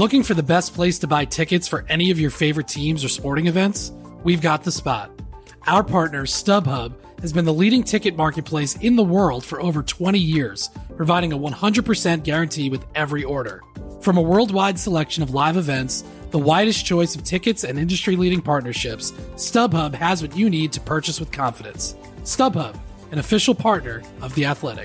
Looking for the best place to buy tickets for any of your favorite teams or sporting events? We've got the spot. Our partner, StubHub, has been the leading ticket marketplace in the world for over 20 years, providing a 100% guarantee with every order. From a worldwide selection of live events, the widest choice of tickets and industry-leading partnerships, StubHub has what you need to purchase with confidence. StubHub, an official partner of The Athletic.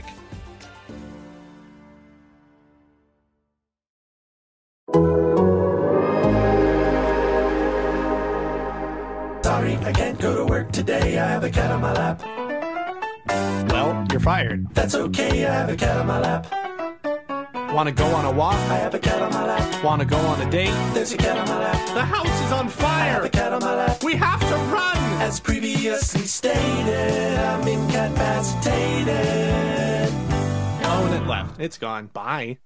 Sorry, I can't go to work today. I have a cat on my lap. Well, you're fired. That's okay, I have a cat on my lap. Want to go on a walk? I have a cat on my lap. Want to go on a date? There's a cat on my lap. The house is on I fire! have a cat on my lap. We have to run! As previously stated, I'm incapacitated. Oh, and it left. It's gone. Bye.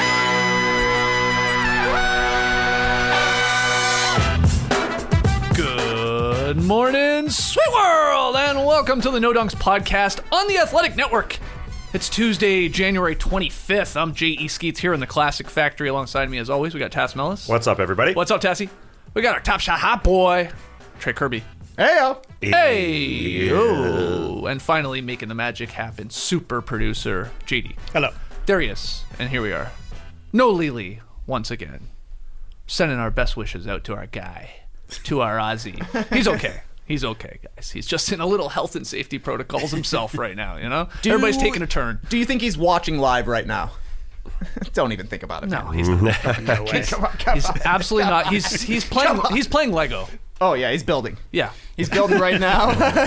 Good morning, sweet world, and welcome to the No Dunks podcast on the Athletic Network. It's Tuesday, January 25th. I'm J.E. Skeets here in the Classic Factory. Alongside me, as always, we got Tass Mellis. What's up, everybody? What's up, Tassie? We got our top shot hot boy, Trey Kirby. Heyo. Hey! Oh. And finally, making the magic happen, super producer, JD. Hello. There he is. And here we are. No Lily, once again. Sending our best wishes out to our guy, to our Ozzy. He's okay. He's okay, guys. He's just in a little health and safety protocols himself right now, you know? Everybody's taking a turn. Do you think he's watching live right now? Don't even think about it. No, he's not. No way. He's absolutely not. He's playing Lego. Oh, yeah, he's building. Yeah. He's building right now.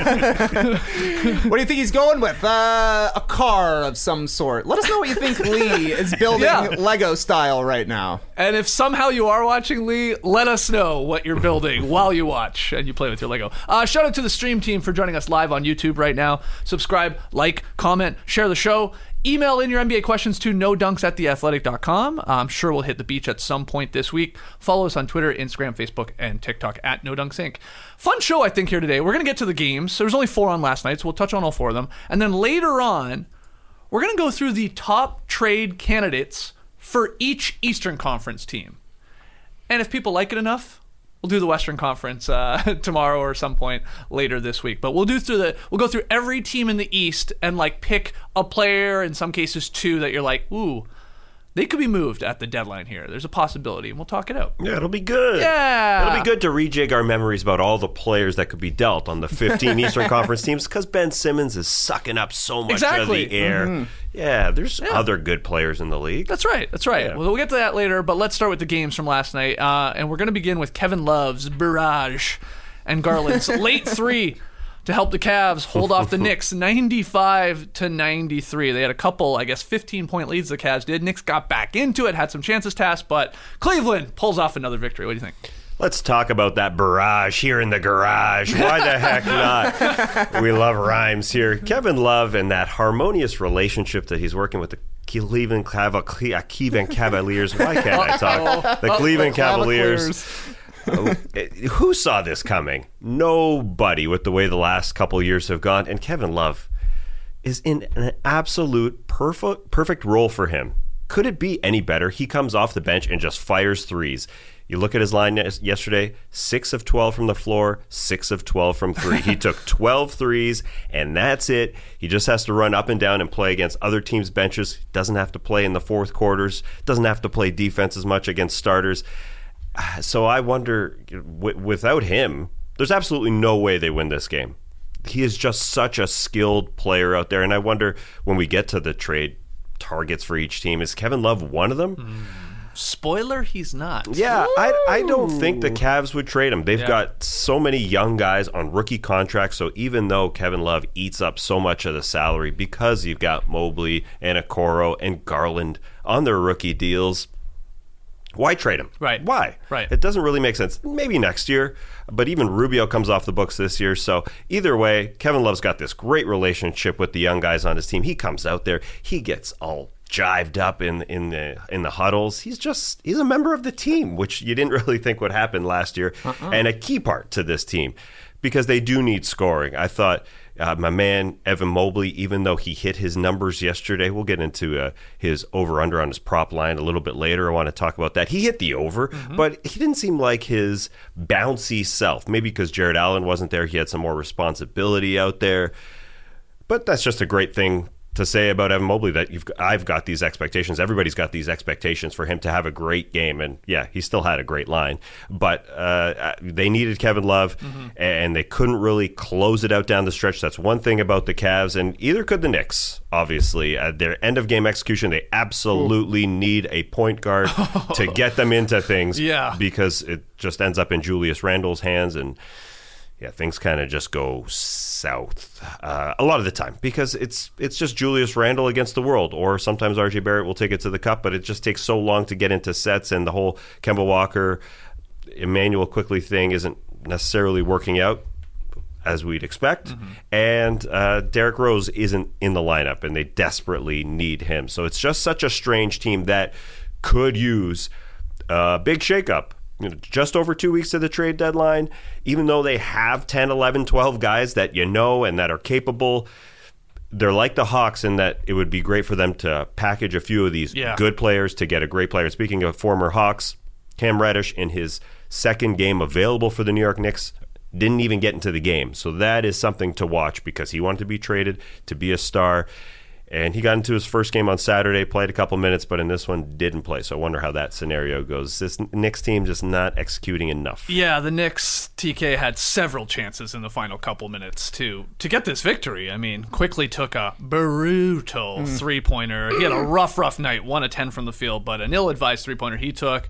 What do you think he's going with? A car of some sort. Let us know what you think Lee is building Lego style right now. And if somehow you are watching, Lee, let us know what you're building while you watch and you play with your Lego. Shout out to the stream team for joining us live on YouTube right now. Subscribe, like, comment, share the show. Email in your NBA questions to nodunks@theathletic.com. I'm sure we'll hit the beach at some point this week. Follow us on Twitter, Instagram, Facebook, and TikTok at NoDunksInc. Fun show, I think, here today. We're going to get to the games. There was only 4 on last night, so we'll touch on all 4 of them. And then later on, we're going to go through the top trade candidates for each Eastern Conference team. And if people like it enough, we'll do the Western Conference tomorrow or some point later this week. But we'll go through every team in the East and like pick a player, in some cases 2, that you're like, ooh, they could be moved at the deadline here. There's a possibility, and we'll talk it out. Yeah, it'll be good. Yeah. It'll be good to rejig our memories about all the players that could be dealt on the 15 Eastern Conference teams, because Ben Simmons is sucking up so much of the air. Mm-hmm. Yeah, there's other good players in the league. That's right. Yeah. Well, we'll get to that later, but let's start with the games from last night. And we're going to begin with Kevin Love's barrage and Garland's late 3 to help the Cavs hold off the Knicks 95-93. They had a couple, 15-point leads the Cavs did. Knicks got back into it, had some chances tasked, but Cleveland pulls off another victory. What do you think? Let's talk about that barrage here in the garage. Why the heck not? We love rhymes here. Kevin Love and that harmonious relationship that he's working with the Cleveland Cavaliers. Why can't I talk? The Cleveland Cavaliers. Who saw this coming? Nobody, with the way the last couple years have gone. And Kevin Love is in an absolute perfect role for him. Could it be any better? He comes off the bench and just fires threes. You look at his line yesterday, 6 of 12 from the floor, 6 of 12 from 3. He took 12 threes, and that's it. He just has to run up and down and play against other teams' benches. Doesn't have to play in the fourth quarters. Doesn't have to play defense as much against starters. So I wonder, without him, there's absolutely no way they win this game. He is just such a skilled player out there, and I wonder when we get to the trade targets for each team, is Kevin Love one of them? Spoiler, he's not. Yeah, I don't think the Cavs would trade him. They've got so many young guys on rookie contracts, so even though Kevin Love eats up so much of the salary because you've got Mobley and Okoro and Garland on their rookie deals, why trade him? Right. Why? Right. It doesn't really make sense. Maybe next year, but even Rubio comes off the books this year. So either way, Kevin Love's got this great relationship with the young guys on his team. He comes out there, he gets all jived up in the huddles. He's a member of the team, which you didn't really think would happen last year, and a key part to this team. because they do need scoring. I thought my man Evan Mobley, even though he hit his numbers yesterday, we'll get into his over-under on his prop line a little bit later. I want to talk about that. He hit the over, but he didn't seem like his bouncy self. Maybe because Jared Allen wasn't there, he had some more responsibility out there. But that's just a great thing to say about Evan Mobley, that I've got these expectations. Everybody's got these expectations for him to have a great game. And yeah, he still had a great line. But they needed Kevin Love, and they couldn't really close it out down the stretch. That's one thing about the Cavs, and either could the Knicks, obviously. Their end-of-game execution, they absolutely need a point guard to get them into things, because it just ends up in Julius Randle's hands, and yeah, things kind of just go south a lot of the time, because it's just Julius Randle against the world, or sometimes RJ Barrett will take it to the cup, but it just takes so long to get into sets, and the whole Kemba Walker, Emmanuel Quickley thing isn't necessarily working out as we'd expect, and Derrick Rose isn't in the lineup, and they desperately need him. So it's just such a strange team that could use a big shakeup. Just over 2 weeks to the trade deadline, even though they have 10, 11, 12 guys that you know and that are capable, they're like the Hawks in that it would be great for them to package a few of these good players to get a great player. Speaking of former Hawks, Cam Reddish, in his second game available for the New York Knicks, didn't even get into the game. So that is something to watch, because he wanted to be traded to be a star. And he got into his first game on Saturday, played a couple minutes, but in this one didn't play. So I wonder how that scenario goes. This Knicks team just not executing enough. Yeah, the Knicks, TK, had several chances in the final couple minutes to get this victory. I mean, Quickly took a brutal three-pointer. He had a rough night, 1 of 10 from the field, but an ill-advised three-pointer he took.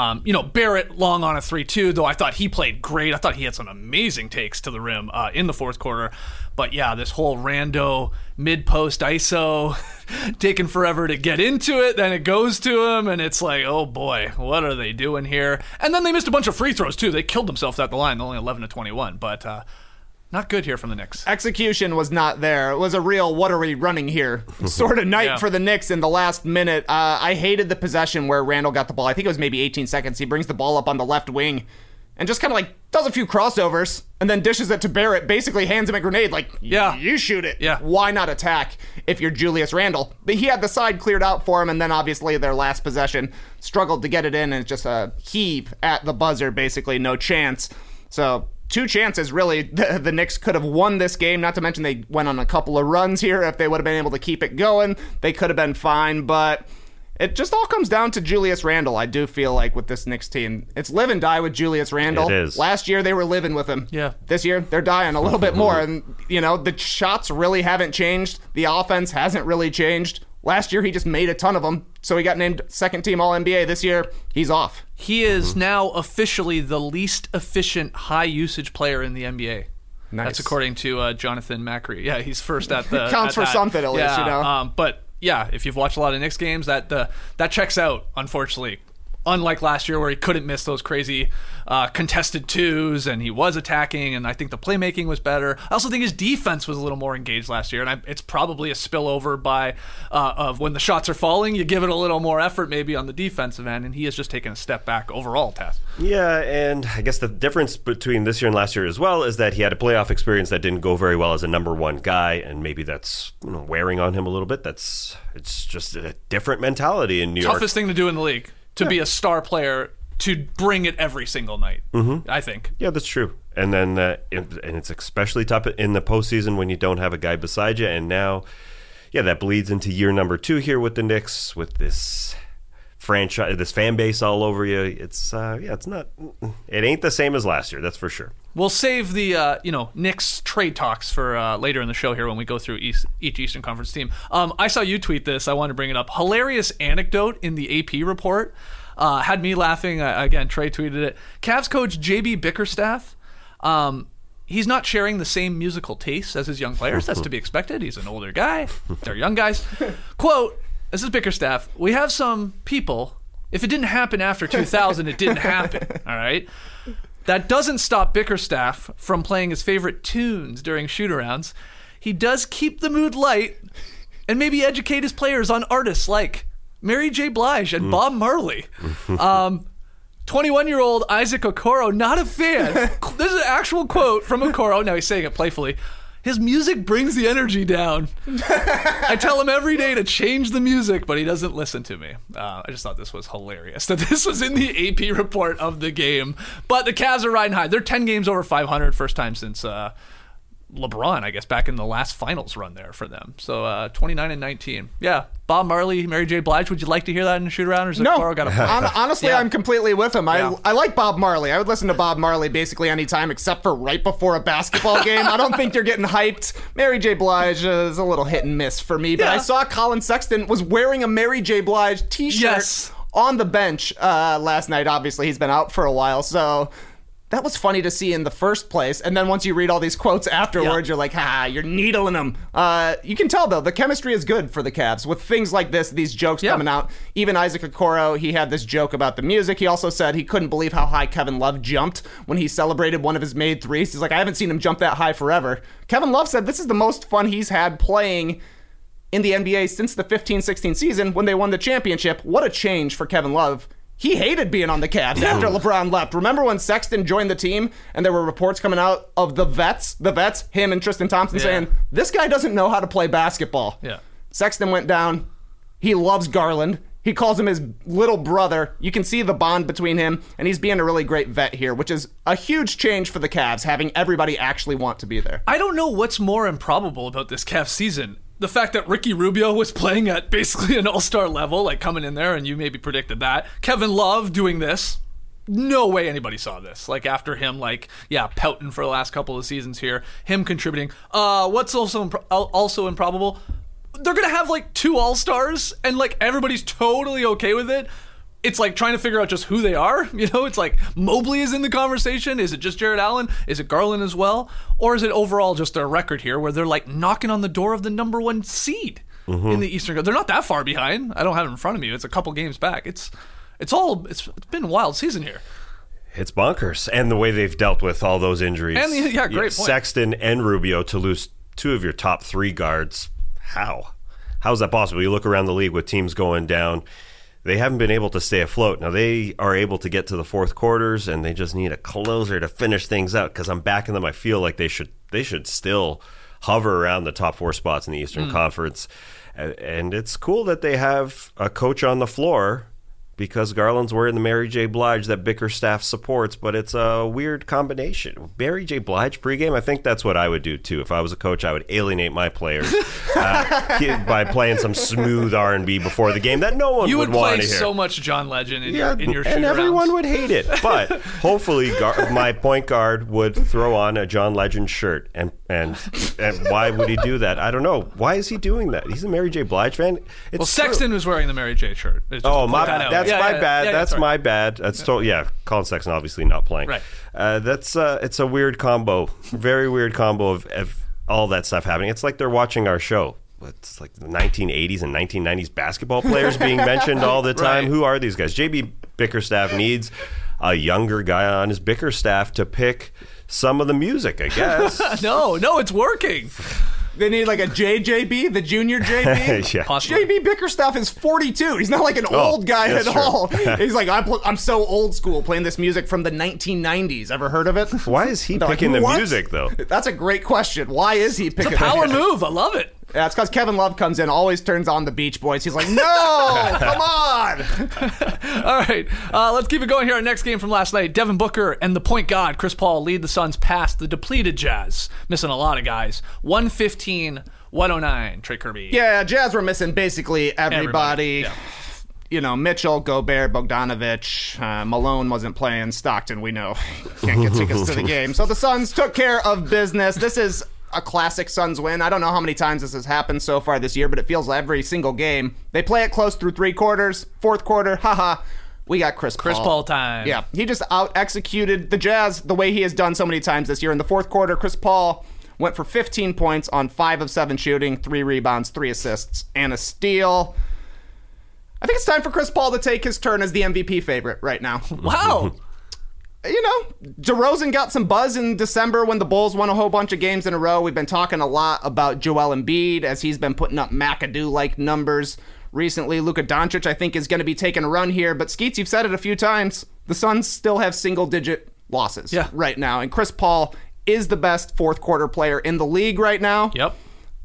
Barrett long on a 3-2, though I thought he played great. I thought he had some amazing takes to the rim in the fourth quarter. But yeah, this whole rando mid-post ISO taking forever to get into it, then it goes to him, and it's like, oh boy, what are they doing here? And then they missed a bunch of free throws too. They killed themselves at the line, only 11 of 21, but not good here from the Knicks. Execution was not there. It was a real what are we running here sort of night for the Knicks in the last minute. I hated the possession where Randle got the ball. I think it was maybe 18 seconds. He brings the ball up on the left wing and just kind of like does a few crossovers and then dishes it to Barrett, basically hands him a grenade like, you shoot it. Yeah. Why not attack if you're Julius Randle? But he had the side cleared out for him, and then obviously their last possession struggled to get it in, and it's just a heave at the buzzer, basically no chance. So 2 chances, really. The Knicks could have won this game, not to mention they went on a couple of runs here. If they would have been able to keep it going, they could have been fine, but it just all comes down to Julius Randle. I do feel like with this Knicks team, it's live and die with Julius Randle. It is. Last year, they were living with him. Yeah. This year, they're dying a little bit more. And, the shots really haven't changed. The offense hasn't really changed. Last year, he just made a ton of them, so he got named second-team All-NBA. This year, he's off. He is now officially the least efficient high-usage player in the NBA. Nice. That's according to Jonathan Macri. Yeah, he's first at the... Counts for something, at least, But... yeah, if you've watched a lot of Knicks games, that checks out, unfortunately. Unlike last year where he couldn't miss those crazy contested twos, and he was attacking, and I think the playmaking was better. I also think his defense was a little more engaged last year, and it's probably a spillover of when the shots are falling, you give it a little more effort maybe on the defensive end, and he has just taken a step back overall, Tess. Yeah, and I guess the difference between this year and last year as well is that he had a playoff experience that didn't go very well as a number one guy, and maybe that's wearing on him a little bit. It's just a different mentality in New York. Toughest thing to do in the league. To be a star player, to bring it every single night, I think. Yeah, that's true. And then and it's especially tough in the postseason when you don't have a guy beside you. And now, that bleeds into year number 2 here with the Knicks, with this franchise, this fan base all over you. It's not. It ain't the same as last year. That's for sure. We'll save the Knicks trade talks for later in the show here when we go through each Eastern Conference team. I saw you tweet this. I wanted to bring it up. Hilarious anecdote in the AP report. Had me laughing. Again, Trey tweeted it. Cavs coach JB Bickerstaff. He's not sharing the same musical tastes as his young players. That's to be expected. He's an older guy. They're young guys. Quote, this is Bickerstaff. We have some people. If it didn't happen after 2000, it didn't happen. All right? That doesn't stop Bickerstaff from playing his favorite tunes during shoot-arounds. He does keep the mood light and maybe educate his players on artists like Mary J. Blige and Bob Marley. 12 21-year-old Isaac Okoro, not a fan. This is an actual quote from Okoro. Now he's saying it playfully. His music brings the energy down. I tell him every day to change the music, but he doesn't listen to me. I just thought this was hilarious that this was in the AP report of the game. But the Cavs are riding high. They're 10 games over 500, first time since LeBron, I guess, back in the last finals run there for them. So 29-19. Yeah. Bob Marley, Mary J. Blige, would you like to hear that in a shoot around? Or is No, got a honestly, Yeah. I'm completely with him. Yeah. I like Bob Marley. I would listen to Bob Marley basically anytime except for right before a basketball game. I don't think you're getting hyped. Mary J. Blige is a little hit and miss for me, but Yeah. I saw Colin Sexton was wearing a Mary J. Blige t-shirt Yes. on the bench last night. Obviously, he's been out for a while, so that was funny to see in the first place. And then once you read all these quotes afterwards, you're like, you're needling them. You can tell, though, the chemistry is good for the Cavs. With things like this, these jokes coming out. Even Isaac Okoro, he had this joke about the music. He also said he couldn't believe how high Kevin Love jumped when he celebrated one of his made threes. He's like, I haven't seen him jump that high forever. Kevin Love said this is the most fun he's had playing in the NBA since the 15-16 season when they won the championship. What a change for Kevin Love. He hated being on the Cavs after LeBron left. Remember when Sexton joined the team and there were reports coming out of the vets, him and Tristan Thompson saying, this guy doesn't know how to play basketball. Yeah. Sexton went down. He loves Garland. He calls him his little brother. You can see the bond between him, and he's being a really great vet here, which is a huge change for the Cavs, having everybody actually want to be there. I don't know what's more improbable about this Cavs season. The fact that Ricky Rubio was playing at basically an all-star level, like coming in there, and you maybe predicted that. Kevin Love doing this. No way anybody saw this. Like after him, pouting for the last couple of seasons here. Him contributing. What's also improbable? They're going to have like 2 all-stars, and like everybody's totally okay with it. It's like trying to figure out just who they are. You know, it's like Mobley is in the conversation. Is it just Jared Allen? Is it Garland as well? Or is it overall just a record here where they're like knocking on the door of the number 1 seed in the Eastern? They're not that far behind. I don't have it in front of me. It's a couple games back. It's been a wild season here. It's bonkers. And the way they've dealt with all those injuries. And great point. Sexton and Rubio to lose 2 of your top 3 guards. How is that possible? You look around the league with teams going down. They haven't been able to stay afloat. Now, they are able to get to the fourth quarters, and they just need a closer to finish things out because I'm backing them. I feel like they should still hover around the top 4 spots in the Eastern Conference. And it's cool that they have a coach on the floor because Garland's wearing the Mary J. Blige that Bickerstaff supports, but it's a weird combination. Mary J. Blige pregame, I think that's what I would do, too. If I was a coach, I would alienate my players by playing some smooth R&B before the game that no one would want to hear. You would play so much John Legend in your shoot and everyone rounds. would hate it. But hopefully my point guard would throw on a John Legend shirt. And why would he do that? I don't know. Why is he doing that? He's a Mary J. Blige fan. Sexton was wearing the Mary J. shirt. That's my bad. That's my bad. That's Colin Sexton obviously not playing. Right. It's a weird combo. Very weird combo of all that stuff happening. It's like they're watching our show. It's like the 1980s and 1990s basketball players being mentioned all the time. Right. Who are these guys? JB Bickerstaff needs a younger guy on his Bickerstaff to pick some of the music, I guess. No, it's working. They need like a JJB, the junior JB. Yeah. Possibly. JB Bickerstaff is 42. He's not like an old guy at that's true. all. He's like, I'm so old school playing this music from the 1990s. Ever heard of it? Why is he They're like, picking the "What?" music, though? That's a great question. Why is he picking Power the music? move. I love it. Yeah, it's because Kevin Love comes in, always turns on the Beach Boys. He's like, no, come on. All right, let's keep it going here. Our next game from last night, Devin Booker and the point guard, Chris Paul, lead the Suns past the depleted Jazz. Missing a lot of guys. 115-109, Trey Kirby. Yeah, Jazz were missing basically everybody. Yeah. You know, Mitchell, Gobert, Bogdanovich, Malone wasn't playing. Stockton, we know, can't get tickets to the game. So the Suns took care of business. This is a classic Suns win. I don't know how many times this has happened so far this year, but it feels like every single game. They play it close through 3 quarters. 4th quarter, we got Chris Paul. Chris Paul time. Yeah, he just out-executed the Jazz the way he has done so many times this year. In the 4th quarter, Chris Paul went for 15 points on 5 of 7 shooting, 3 rebounds, 3 assists, and a steal. I think it's time for Chris Paul to take his turn as the MVP favorite right now. Wow. You know, DeRozan got some buzz in December when the Bulls won a whole bunch of games in a row. We've been talking a lot about Joel Embiid as he's been putting up McAdoo-like numbers recently. Luka Doncic, I think, is going to be taking a run here. But Skeets, you've said it a few times. the Suns still have single-digit losses right now, and Chris Paul is the best fourth quarter player in the league right now. Yep.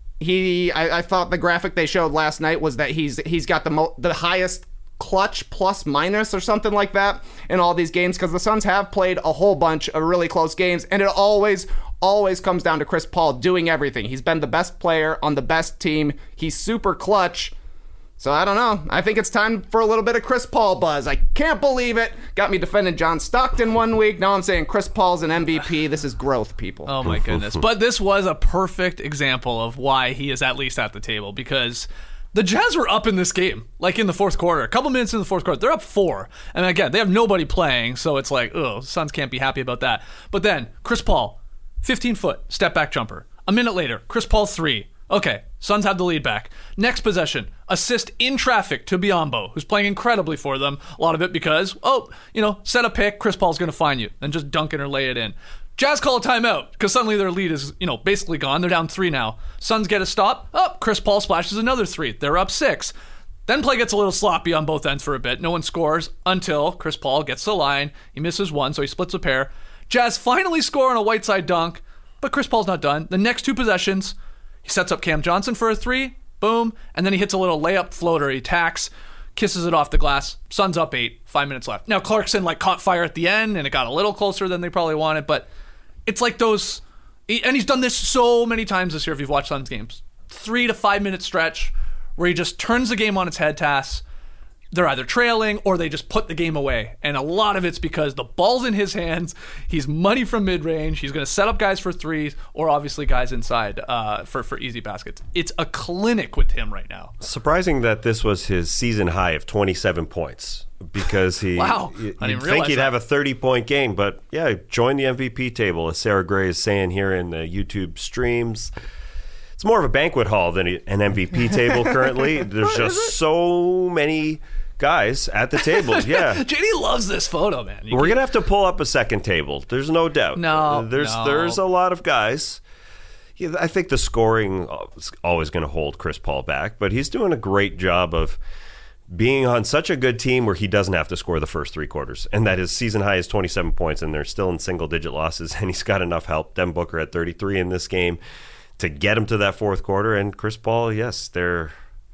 I thought the graphic they showed last night was that he's got the highest clutch plus minus or something like that in all these games, because the Suns have played a whole bunch of really close games, and it always comes down to Chris Paul doing everything. He's been the best player on the best team. He's super clutch. So I don't know. I think it's time for a little bit of Chris Paul buzz. I can't believe it. Got me defending John Stockton one week. Now I'm saying Chris Paul's an MVP. This is growth, people. Oh my goodness. But this was a perfect example of why he is at least at the table, because the Jazz were up in this game, like in the fourth quarter. A couple minutes in the fourth quarter, they're up 4. And again, they have nobody playing, so it's like, Suns can't be happy about that. But then, Chris Paul, 15-foot step back jumper. A minute later, Chris Paul 3. Okay, Suns have the lead back. Next possession, assist in traffic to Biyombo, who's playing incredibly for them. A lot of it because, set a pick, Chris Paul's going to find you, and just dunk it or lay it in. Jazz call a timeout because suddenly their lead is, basically gone. They're down 3 now. Suns get a stop. Chris Paul splashes another 3. They're up 6. Then play gets a little sloppy on both ends for a bit. No one scores until Chris Paul gets to the line. He misses one, so he splits a pair. Jazz finally score on a Whiteside dunk, but Chris Paul's not done. The next 2 possessions, he sets up Cam Johnson for a 3, boom, and then he hits a little layup floater. He tacks, kisses it off the glass. Suns up 8, 5 minutes left. Now Clarkson caught fire at the end, and it got a little closer than they probably wanted, but it's like those, and he's done this so many times this year if you've watched Suns games. 3 to 5 minute stretch where he just turns the game on its head, Tass. They're either trailing or they just put the game away. And a lot of it's because the ball's in his hands. He's money from mid-range. He's going to set up guys for 3s or obviously guys inside for easy baskets. It's a clinic with him right now. Surprising that this was his season high of 27 points because wow. I didn't think he'd that. have a 30-point game. But, yeah, join the MVP table, as Sarah Gray is saying here in the YouTube streams. It's more of a banquet hall than an MVP table currently. There's just so many guys at the table. Yeah. JD loves this photo, man. We're going to have to pull up a second table. There's no doubt. There's a lot of guys. Yeah, I think the scoring is always going to hold Chris Paul back, but he's doing a great job of being on such a good team where he doesn't have to score the first 3 quarters. And that his season high is 27 points, and they're still in single-digit losses, and he's got enough help. Devin Booker at 33 in this game to get him to that fourth quarter. And Chris Paul, yes, they're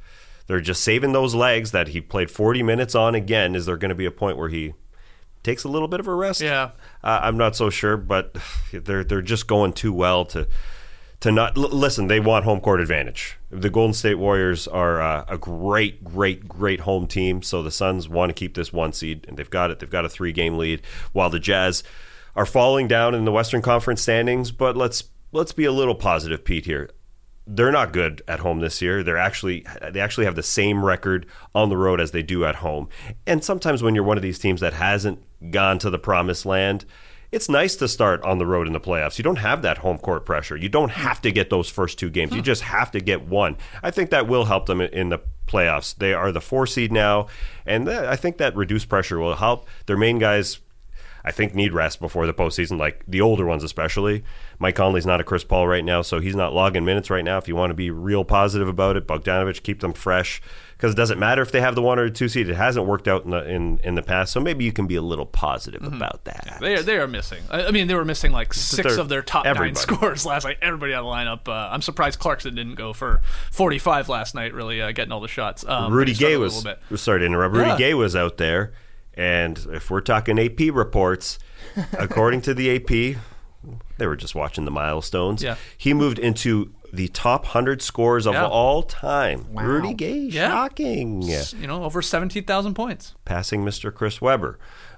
just saving those legs that he played 40 minutes on again. Is there going to be a point where he takes a little bit of a rest? Yeah. I'm not so sure, but they're just going too well to not listen. They want home court advantage. The Golden State Warriors are a great home team, so the Suns want to keep this 1 seed, and they've got it. They've got a 3-game lead, while the Jazz are falling down in the Western Conference standings. But let's be a little positive, Pete, here. They're not good at home this year. They actually have the same record on the road as they do at home. And sometimes when you're one of these teams that hasn't gone to the promised land, it's nice to start on the road in the playoffs. You don't have that home court pressure. You don't have to get those first 2 games. You just have to get 1. I think that will help them in the playoffs. They are the 4 seed now, and I think that reduced pressure will help. Their main guys, I think, need rest before the postseason, like the older ones especially. Mike Conley's not a Chris Paul right now, so he's not logging minutes right now. If you want to be real positive about it, Bogdanovich, keep them fresh, because it doesn't matter if they have the 1 or 2 seed. It hasn't worked out in the past, so maybe you can be a little positive about that. They are missing. I mean, they were missing 6 of their top 9 scorers last night. Everybody on the lineup. I'm surprised Clarkson didn't go for 45 last night, really getting all the shots. Rudy Gay was, sorry to interrupt, Rudy Gay was out there. And if we're talking AP reports, according to the AP, they were just watching the milestones. Yeah. He moved into the top 100 scores of all time. Wow. Rudy Gay, shocking. Over 17,000 points. Passing Mr. Chris Webber.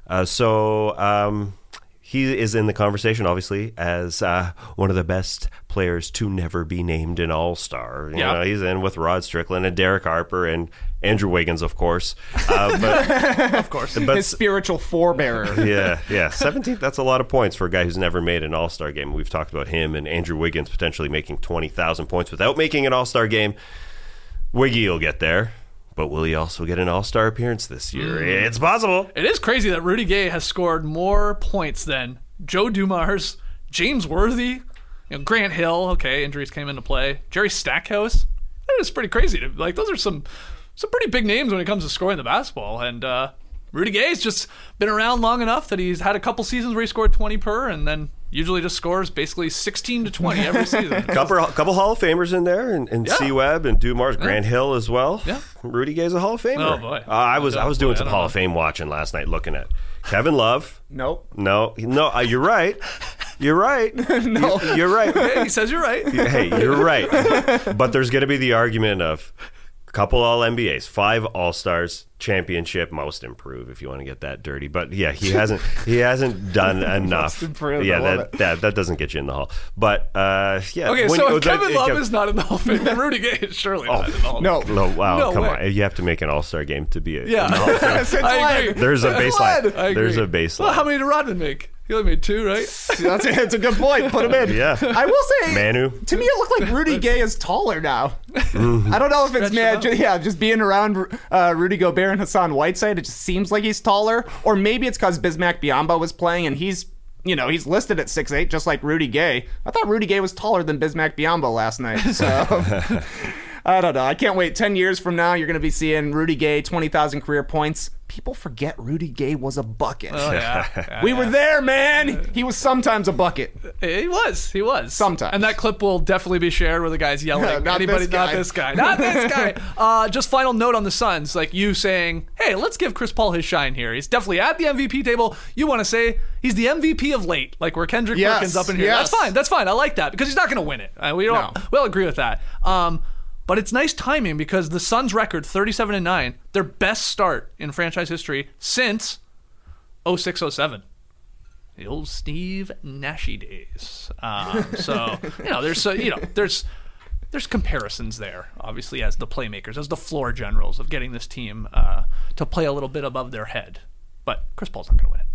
He is in the conversation, obviously, as one of the best players to never be named an All-Star. You know, he's in with Rod Strickland and Derek Harper and Andrew Wiggins, of course. Of course. But his spiritual forebearer. Yeah. 17th, that's a lot of points for a guy who's never made an All-Star game. We've talked about him and Andrew Wiggins potentially making 20,000 points without making an All-Star game. Wiggy will get there. But will he also get an All-Star appearance this year? It's possible. It is crazy that Rudy Gay has scored more points than Joe Dumars, James Worthy, Grant Hill. Okay, injuries came into play. Jerry Stackhouse. That is pretty crazy. Those are some pretty big names when it comes to scoring the basketball. And Rudy Gay's just been around long enough that he's had a couple seasons where he scored 20 per, and then usually just scores basically 16 to 20 every season. Couple Hall of Famers in there, and C. Webb and Dumars, Grant Hill as well. Yeah. Rudy Gay's a Hall of Famer. Oh, boy. I was doing some Hall of Fame watching last night, looking at Kevin Love. Nope. No, you're right. You're right. No. You're right. Hey, he says you're right. Hey, you're right. But there's going to be the argument of a couple All-NBAs, 5 All-Stars, championship, most improved, if you want to get that dirty. But yeah, he hasn't done enough. Most improved, yeah, I love that doesn't get you in the Hall. But yeah. Okay, so if Kevin Love is not in the Hall of Fame, then Rudy Gay is surely not in the Hall of Fame. No. No, wow, No come way. on. You have to make an All-Star game to be in Yeah. the Hall of Fame. I agree. There's a baseline. I agree. There's a baseline. Well, how many did Rodman make? He only made 2, right? That's a good point. Put him in. Yeah. I will say, Manu. to me, it looked like Rudy Gay is taller now. I don't know if it's just being around Rudy Gobert and Hassan Whiteside. It just seems like he's taller, or maybe it's because Bismack Biyombo was playing and he's listed at 6'8", just like Rudy Gay. I thought Rudy Gay was taller than Bismack Biyombo last night. So I don't know. I can't wait. 10 years from now, you're going to be seeing Rudy Gay, 20,000 career points. People forget Rudy Gay was a bucket. Oh, yeah. We were there, man. He was sometimes a bucket. He was. Sometimes. And that clip will definitely be shared where the guy's yelling, Not anybody, this not guy." this guy. Not this guy. Just final note on the Suns, like you saying, hey, let's give Chris Paul his shine here. He's definitely at the MVP table. You want to say he's the MVP of late, like where Kendrick Yes, Perkins up in here. yes. That's fine. I like that because he's not going to win it. We'll agree with that. But it's nice timing because the Suns' record, 37-9, their best start in franchise history since 06-07. The old Steve Nashy days. There's comparisons there, obviously, as the playmakers, as the floor generals of getting this team to play a little bit above their head. But Chris Paul's not going to win it.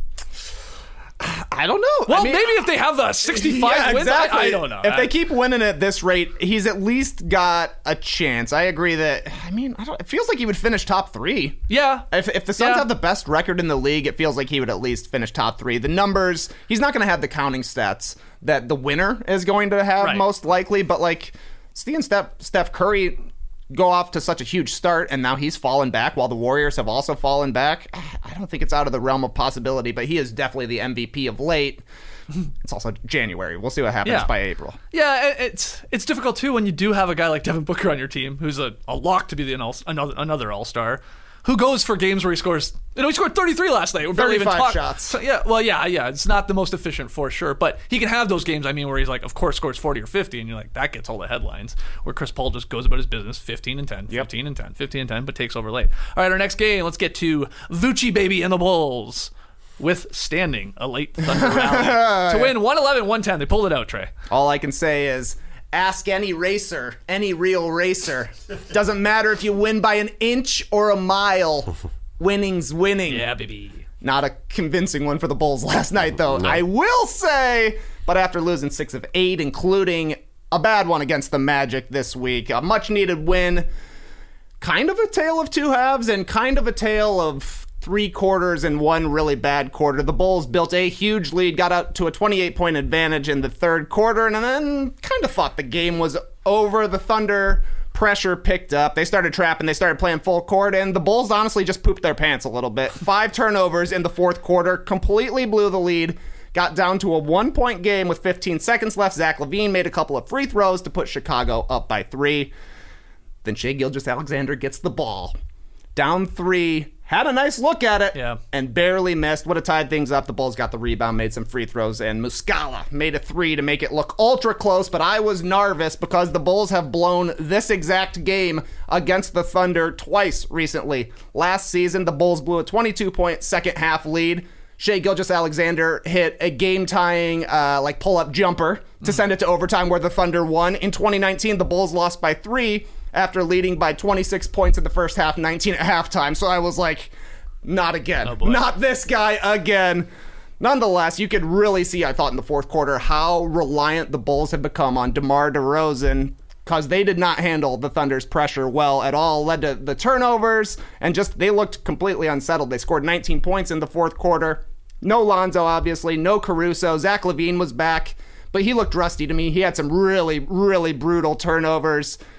I don't know. Well, I mean, maybe if they have the 65 wins, exactly. I don't know. If they keep winning at this rate, he's at least got a chance. I agree that, it feels like he would finish top 3. Yeah. If the Suns Yeah. have the best record in the league, it feels like he would at least finish top 3. The numbers, he's not going to have the counting stats that the winner is going to have Right. most likely, but like seeing Steph Curry go off to such a huge start, and now he's fallen back while the Warriors have also fallen back. I don't think it's out of the realm of possibility, but he is definitely the MVP of late. It's also January. We'll see what happens by April. Yeah, it's difficult too when you do have a guy like Devin Booker on your team who's a lock to be another All-Star, who goes for games where he scores. He scored 33 last night. 35 shots. So, yeah. It's not the most efficient for sure, but he can have those games. Where he's like, of course, scores 40 or 50, and you're like, that gets all the headlines. Where Chris Paul just goes about his business, 15 and 10, 15 and 10, 15 and 10, but takes over late. All right, our next game. Let's get to Vucci Baby and the Bulls withstanding a late Thunder rally to win 111-110. They pulled it out, Trey. All I can say is, ask any racer, any real racer. Doesn't matter if you win by an inch or a mile. Winning's winning. Yeah, baby. Not a convincing one for the Bulls last night, though. No. I will say, but after losing 6 of 8, including a bad one against the Magic this week, a much-needed win. Kind of a tale of two halves and kind of a tale of 3 quarters and 1 really bad quarter. The Bulls built a huge lead, got out to a 28-point advantage in the third quarter, and then kind of thought the game was over. The Thunder pressure picked up. They started trapping. They started playing full court, and the Bulls honestly just pooped their pants a little bit. 5 turnovers in the fourth quarter, completely blew the lead. Got down to a 1-point game with 15 seconds left. Zach LaVine made a couple of free throws to put Chicago up by 3. Then Shai Gilgeous-Alexander gets the ball. Down 3, had a nice look at it, and barely missed. Would have tied things up. The Bulls got the rebound, made some free throws, and Muscala made a 3 to make it look ultra close, but I was nervous because the Bulls have blown this exact game against the Thunder twice recently. Last season, the Bulls blew a 22-point second-half lead. Shai Gilgeous-Alexander hit a game-tying pull-up jumper to send it to overtime where the Thunder won. In 2019, the Bulls lost by 3 after leading by 26 points in the first half, 19 at halftime. So I was like, not again. Oh boy. Not this guy again. Nonetheless, you could really see, I thought, in the fourth quarter, how reliant the Bulls had become on DeMar DeRozan, because they did not handle the Thunder's pressure well at all. Led to the turnovers, and just they looked completely unsettled. They scored 19 points in the fourth quarter. No Lonzo, obviously. No Caruso. Zach LaVine was back, but he looked rusty to me. He had some really, really brutal turnovers.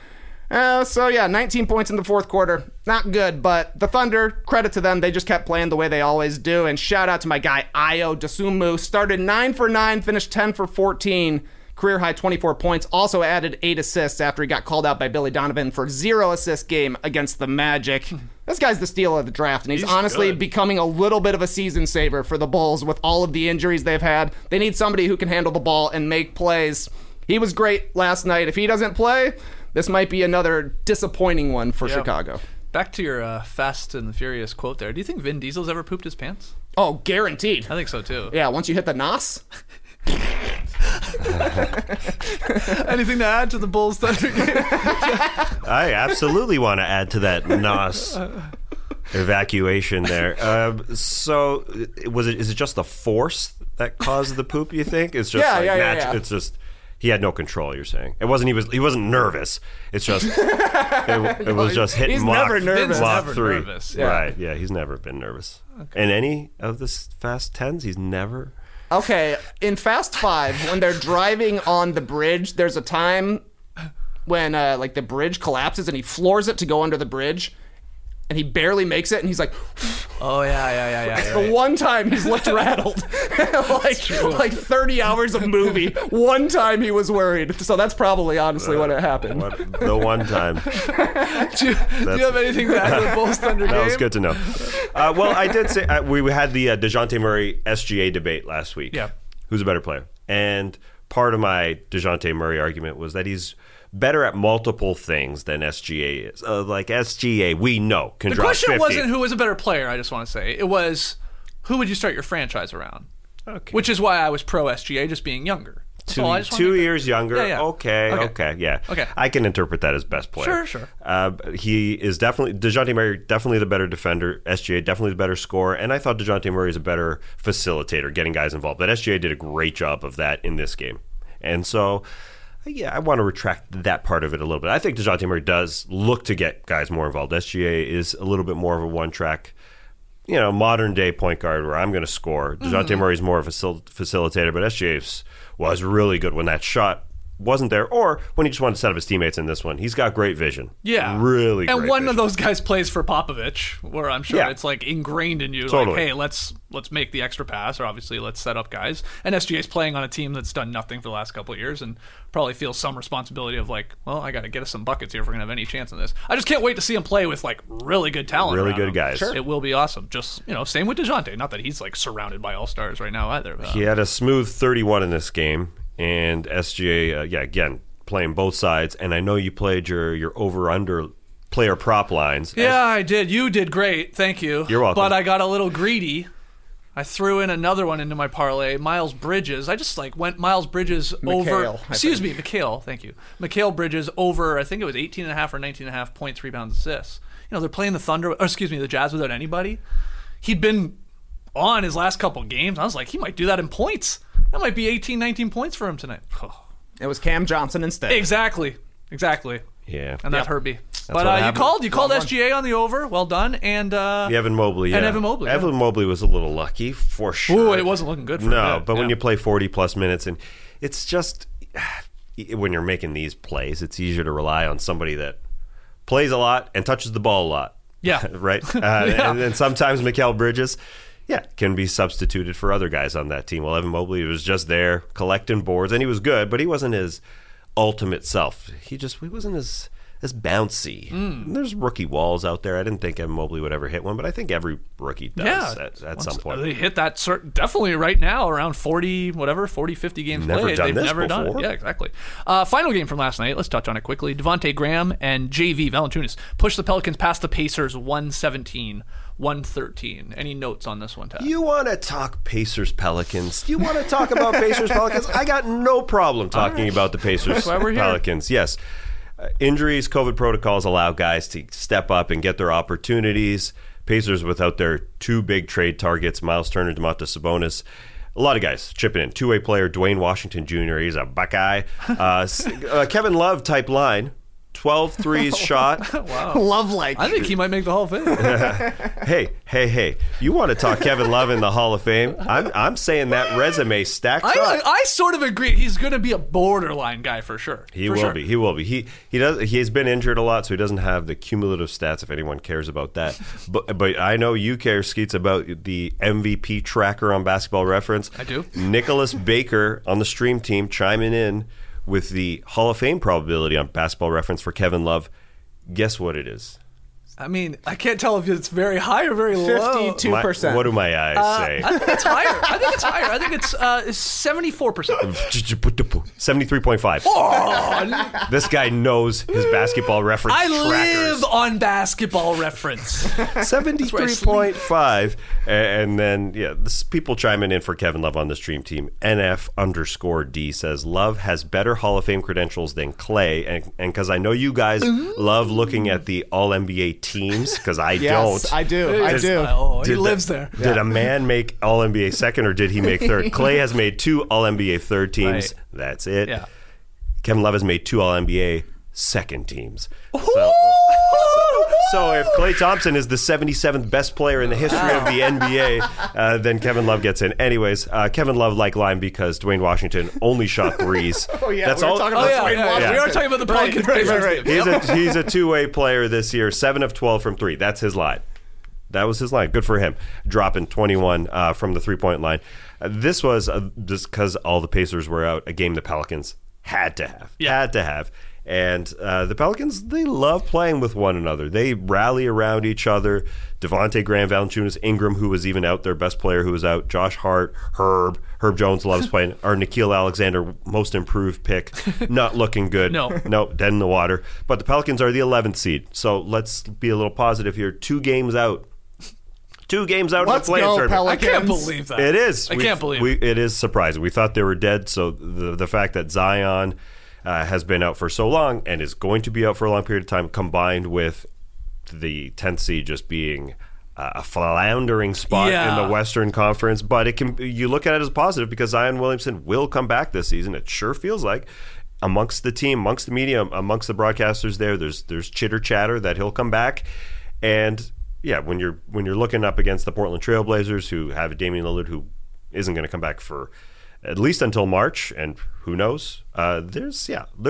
So yeah, 19 points in the fourth quarter. Not good, but the Thunder, credit to them, they just kept playing the way they always do. And shout out to my guy, Ayo Dosunmu. Started 9 for 9, finished 10 for 14. Career high 24 points. Also added 8 assists after he got called out by Billy Donovan for 0 assist game against the Magic. This guy's the steal of the draft, and he's honestly becoming a little bit of a season saver for the Bulls with all of the injuries they've had. They need somebody who can handle the ball and make plays. He was great last night. If he doesn't play, this might be another disappointing one for Chicago. Back to your Fast and the Furious quote there. Do you think Vin Diesel's ever pooped his pants? Oh, guaranteed. I think so, too. Yeah, once you hit the nos. Anything to add to the Bulls Thunder game? I absolutely want to add to that NOS evacuation there. So, is it just the force that caused the poop? You think it's just yeah. It's just he had no control. You're saying it wasn't. He wasn't nervous. It's just it was just hitting. He's Mach, never nervous. Mach Never 3. nervous. Yeah. Right? Yeah, he's never been nervous. Okay. In any of the Fast 10s, he's never. Okay, in Fast 5, when they're driving on the bridge, there's a time when like the bridge collapses and he floors it to go under the bridge, and he barely makes it, and he's like, Oh, yeah. the one time he's looked rattled. like 30 hours of movie. One time he was worried. So that's probably honestly what happened. The one time. Do you have anything to add to the Bulls Thunder game? That was good to know. Well, I did say we had the DeJounte Murray SGA debate last week. Yeah. Who's a better player? And part of my DeJounte Murray argument was that he's better at multiple things than SGA is. Like SGA, we know, can drop 50. The question wasn't who was a better player, I just want to say. It was who would you start your franchise around? Okay. Which is why I was pro SGA, just being younger. So I just 2 years younger. Yeah. Okay, yeah. Okay. I can interpret that as best player. Sure. He is definitely DeJounte Murray, definitely the better defender. SGA definitely the better scorer, and I thought DeJounte Murray is a better facilitator, getting guys involved. But SGA did a great job of that in this game, and so. Yeah, I want to retract that part of it a little bit. I think DeJounte Murray does look to get guys more involved. SGA is a little bit more of a one-track, modern-day point guard where I'm going to score. DeJounte Murray is more of a facilitator, but SGA was really good when that shot wasn't there, or when he just wanted to set up his teammates in this one. He's got great vision. Yeah. Really great And one vision. of those guys plays for Popovich, where I'm sure it's like ingrained in you. Totally. Like, hey, let's make the extra pass, or obviously let's set up guys. And SGA's playing on a team that's done nothing for the last couple of years and probably feels some responsibility of like, well, I got to get us some buckets here if we're going to have any chance in this. I just can't wait to see him play with like really good talent. Really around good him. guys. Sure. It will be awesome. Just, same with DeJounte. Not that he's like surrounded by all-stars right now either. But, He had a smooth 31 in this game, and SGA, again, playing both sides, and I know you played your over-under player prop lines. Yeah, I did. You did great. Thank you. You're welcome. But I got a little greedy. I threw in another one into my parlay, Miles Bridges. I just went Miles Bridges over. Excuse me, Mikal. Thank you. Mikal Bridges over, I think it was 18.5 or 19.5 points, rebounds, assists. They're playing the Jazz without anybody. He'd been on his last couple games. I was like, he might do that in points. That might be 18, 19 points for him tonight. It was Cam Johnson instead. Exactly. Yeah. And that hurt me. what But happened. you called SGA on the over. Well done. And Evan Mobley. Yeah. And Evan Mobley. Evan Mobley was a little lucky for sure. Ooh, it wasn't looking good for him. But when you play 40-plus minutes, and it's just when you're making these plays, it's easier to rely on somebody that plays a lot and touches the ball a lot. Yeah. Right? And then sometimes Mikal Bridges, can be substituted for other guys on that team. Well, Evan Mobley was just there collecting boards, and he was good, but he wasn't his ultimate self. He wasn't as bouncy. There's rookie walls out there. I didn't think Evan Mobley would ever hit one, but I think every rookie does at some point. They hit that definitely right now around 40, 50 games played. They've never done it. Yeah, exactly. Final game from last night. Let's touch on it quickly. Devontae Graham and JV Valanciunas pushed the Pelicans past the Pacers 117-113. Any notes on this one, Tad? You want to talk Pacers-Pelicans? You want to talk about Pacers-Pelicans? I got no problem talking about the Pacers-Pelicans. Yes. Injuries, COVID protocols allow guys to step up and get their opportunities. Pacers without their two big trade targets, Miles Turner, Domantas Sabonis. A lot of guys chipping in. Two-way player, Dwayne Washington Jr., he's a Buckeye. Kevin Love type line 12 threes shot. Love like. I think he might make the Hall of Fame. Hey. You want to talk Kevin Love in the Hall of Fame? I'm saying that resume stacks up. I sort of agree. He's going to be a borderline guy for sure. He will be. He's been injured a lot, so he doesn't have the cumulative stats if anyone cares about that. But I know you care, Skeets, about the MVP tracker on Basketball Reference. I do. Nicholas Baker on the stream team chiming in with the Hall of Fame probability on Basketball Reference for Kevin Love. Guess what it is? I mean, I can't tell if it's very high or very low. 52%. What do my eyes say? I think it's higher. I think it's 74%. 73.5. Oh, This guy knows his Basketball Reference I trackers. live on Basketball Reference. 73.5. And then, this people chiming in for Kevin Love on the stream team. NF_D says, Love has better Hall of Fame credentials than Clay. And because I know you guys love looking at the All-NBA teams, because I Yes, don't. I do. Oh, he Did lives there. Did a man make All-NBA second, or did he make third? Clay has made 2 All-NBA third teams. Right. That's it. Yeah. Kevin Love has made 2 All-NBA second teams. So if Klay Thompson is the 77th best player in the history of the NBA, then Kevin Love gets in. Anyways, Kevin Love like line because Dwayne Washington only shot threes. That's all. Talking about Dwayne Washington. We are talking about the Pelicans. Right. He's a two-way player this year. 7 of 12 from 3. That's his line. That was his line. Good for him. Dropping 21 from the three-point line. This was just because all the Pacers were out, a game the Pelicans had to have. Had to have. And the Pelicans, they love playing with one another. They rally around each other. Devontae Graham, Valanciunas, Ingram, who was even out, their best player who was out, Josh Hart, Herb Jones loves playing, our Nickeil Alexander, most improved pick, not looking good. No, dead in the water. But the Pelicans are the 11th seed. So let's be a little positive here. 2 games out. 2 games out Let's of the play-in go, tournament. Pelicans. I can't believe that. It is. I can't believe it. It is surprising. We thought they were dead, so the fact that Zion has been out for so long and is going to be out for a long period of time, combined with the 10th seed just being a floundering spot in the Western Conference. But you look at it as positive because Zion Williamson will come back this season. It sure feels like. Amongst the team, amongst the media, amongst the broadcasters there's chitter-chatter that he'll come back. And when you're looking up against the Portland Trailblazers, who have Damian Lillard, who isn't going to come back for at least until March, and who knows? There's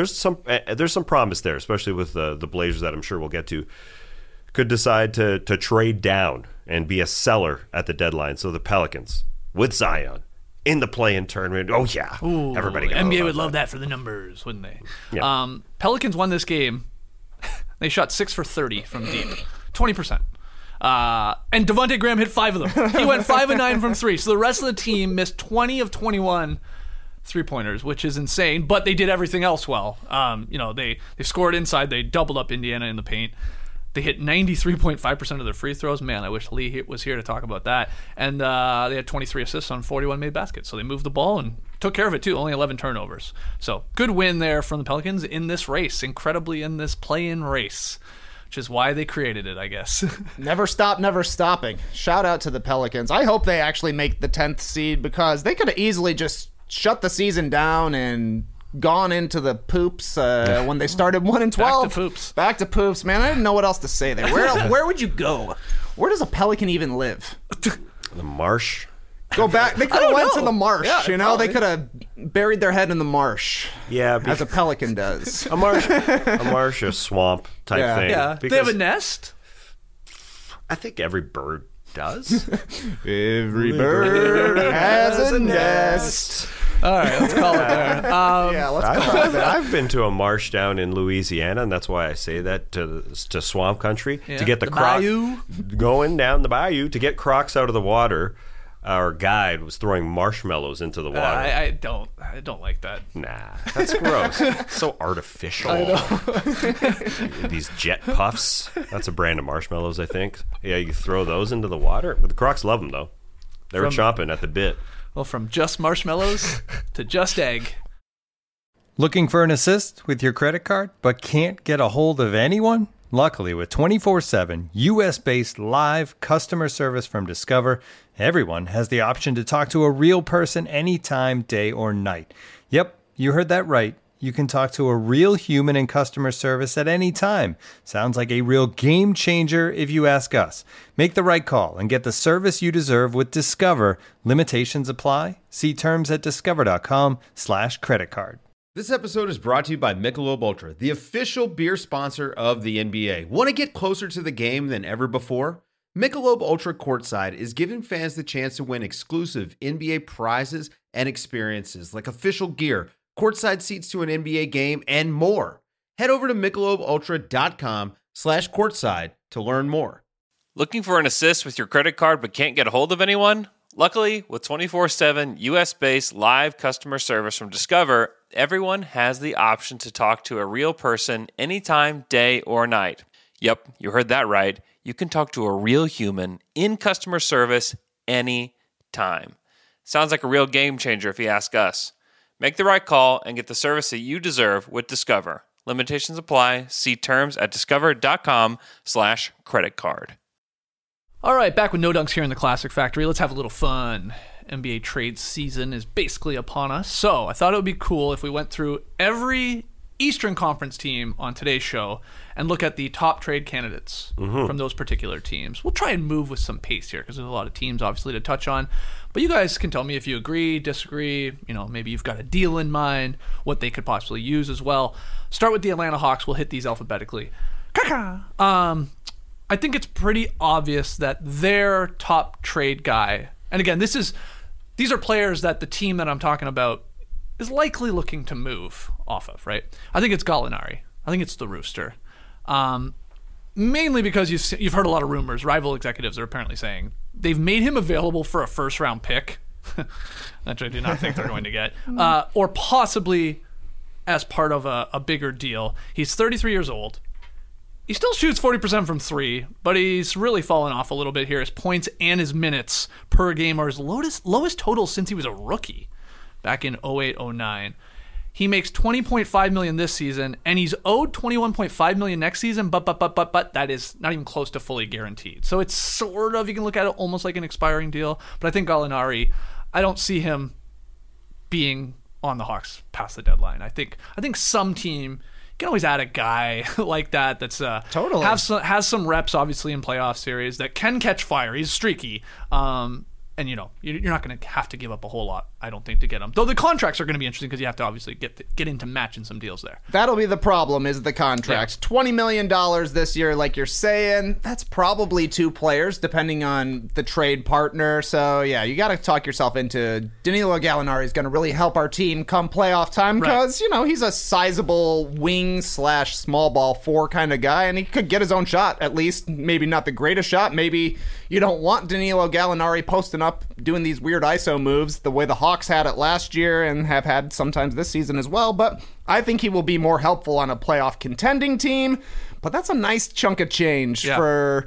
some promise there, especially with the Blazers that I'm sure we'll get to. Could decide to trade down and be a seller at the deadline. So the Pelicans with Zion in the play-in tournament. Oh yeah, everybody. NBA would love that for the numbers, wouldn't they? Yeah. Pelicans won this game. They shot 6 for 30 from deep, 20%. And Devontae Graham hit 5 of them. He went 5 of 9 from 3. So the rest of the team missed 20 of 21 3-pointers, which is insane. But they did everything else well. They scored inside. They doubled up Indiana in the paint. They hit 93.5% of their free throws. Man, I wish Lee was here to talk about that. And they had 23 assists on 41 made baskets. So they moved the ball and took care of it too. Only 11 turnovers. So good win there from the Pelicans in this race. Incredibly in this play-in race, which is why they created it, I guess. Never stop, never stopping. Shout out to the Pelicans. I hope they actually make the 10th seed because they could have easily just shut the season down and gone into the poops when they started 1-12. Back to poops, man. I didn't know what else to say there. Where would you go? Where does a Pelican even live? The marsh. Go back. They could have went to the marsh. Yeah, they could have buried their head in the marsh. Yeah, as a pelican does. a marsh, a swamp type thing. Yeah. They have a nest. I think every bird does. Every bird has a nest. All right, let's call it there. Let's call it there. I've been to a marsh down in Louisiana, and that's why I say that to swamp country to get the bayou going down the bayou to get crocs out of the water. Our guide was throwing marshmallows into the water. I don't like that. Nah, that's gross. So artificial. I know. These jet puffs. That's a brand of marshmallows, I think. Yeah, you throw those into the water. But the crocs love them, though. They were chomping at the bit. Well, from just marshmallows to just egg. Looking for an assist with your credit card, but can't get a hold of anyone? Luckily, with 24/7 U.S.-based live customer service from Discover, everyone has the option to talk to a real person anytime, day or night. Yep, you heard that right. you can talk to a real human in customer service at any time. Sounds like a real game changer if you ask us. Make the right call and get the service you deserve with Discover. Limitations apply. See terms at discover.com/creditcard. This episode is brought to you by Michelob Ultra, the official beer sponsor of the NBA. Want to get closer to the game than ever before? Michelob Ultra Courtside is giving fans the chance to win exclusive NBA prizes and experiences like official gear, courtside seats to an NBA game, and more. Head over to MichelobUltra.com/courtside to learn more. Looking for an assist with your credit card but can't get a hold of anyone? Luckily, with 24/7 US-based live customer service from Discover, everyone has the option to talk to a real person anytime, day or night. Yep, you heard that right. You can talk to a real human in customer service anytime. Sounds like a real game changer if you ask us. Make the right call and get the service that you deserve with Discover. Limitations apply. See terms at discover.com/creditcard. All right, back with No Dunks here in the Classic Factory. Let's have a little fun. NBA trade season is basically upon us. So I thought it would be cool if we went through every Eastern Conference team on today's show and look at the top trade candidates from those particular teams. We'll try and move with some pace here because there's a lot of teams obviously to touch on. But you guys can tell me if you agree, disagree, maybe you've got a deal in mind, what they could possibly use as well. Start with the Atlanta Hawks. We'll hit these alphabetically. I think it's pretty obvious that their top trade guy, and again, these are players that the team that I'm talking about is likely looking to move off of, right? I think it's Gallinari. I think it's the Rooster. Mainly because you've heard a lot of rumors. Rival executives are apparently saying they've made him available for a first-round pick, which I do not think they're going to get, or possibly as part of a bigger deal. He's 33 years old. He still shoots 40% from three, but he's really fallen off a little bit here. His points and his minutes per game are his lowest total since he was a rookie back in 08-09. He makes $20.5 million this season, and he's owed $21.5 million next season, but that is not even close to fully guaranteed. So it's sort of, you can look at it almost like an expiring deal, but I think Gallinari, I don't see him being on the Hawks past the deadline. I think some team can always add a guy like that's totally has some reps obviously in playoff series that can catch fire. He's streaky. And you're not going to have to give up a whole lot, I don't think, to get him. Though the contracts are going to be interesting because you have to obviously get into matching some deals there. That'll be the problem, is the contracts. Yeah. $20 million this year, like you're saying. That's probably two players, depending on the trade partner. So, yeah, you got to talk yourself into Danilo Gallinari is going to really help our team come playoff time because, he's a sizable wing/small ball four kind of guy, and he could get his own shot, at least. Maybe not the greatest shot. Maybe you don't want Danilo Gallinari posting up doing these weird ISO moves the way the Hawks had it last year and have had sometimes this season as well, but I think he will be more helpful on a playoff contending team. But that's a nice chunk of change for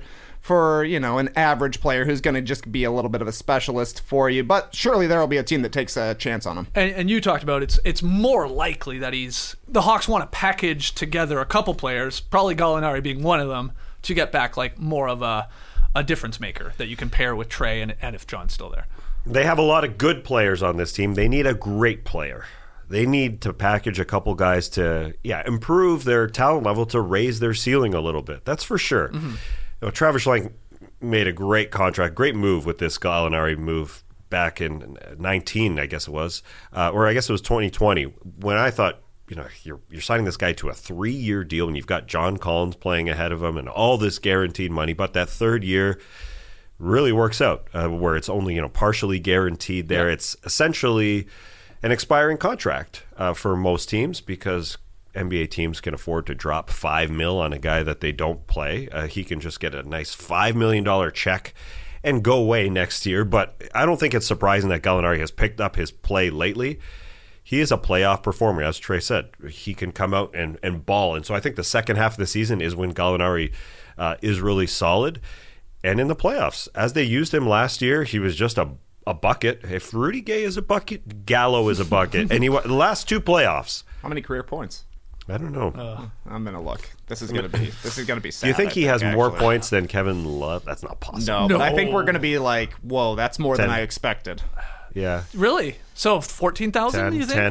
an average player who's going to just be a little bit of a specialist for you. But surely there will be a team that takes a chance on him. And you talked about it's more likely that the Hawks want to package together a couple players, probably Gallinari being one of them, to get back like more of a difference maker that you can pair with Trey and if John's still there. They have a lot of good players on this team. They need a great player. They need to package a couple guys to improve their talent level, to raise their ceiling a little bit. That's for sure. Travis Schlenk made a great contract, great move with this Gallinari move back in 19, I guess it was, or I guess it was 2020, when I thought, you're signing this guy to a 3-year deal and you've got John Collins playing ahead of him and all this guaranteed money, but that third year really works out where it's only partially guaranteed there. It's essentially an expiring contract for most teams because NBA teams can afford to drop $5 million on a guy that they don't play. He can just get a nice $5 million check and go away next year. But I don't think it's surprising that Gallinari has picked up his play lately. He is a playoff performer, as Trey said. He can come out and ball. And so I think the second half of the season is when Gallinari is really solid. And in the playoffs, as they used him last year, he was just a bucket. If Rudy Gay is a bucket, Gallo is a bucket. And the last two playoffs. How many career points? I don't know. I'm gonna look. This is gonna be sad. Do you think he has more points than Kevin Love? That's not possible. No, but I think we're gonna be like, whoa, that's more than I expected. Yeah. Really? So 14,000? You think? 10.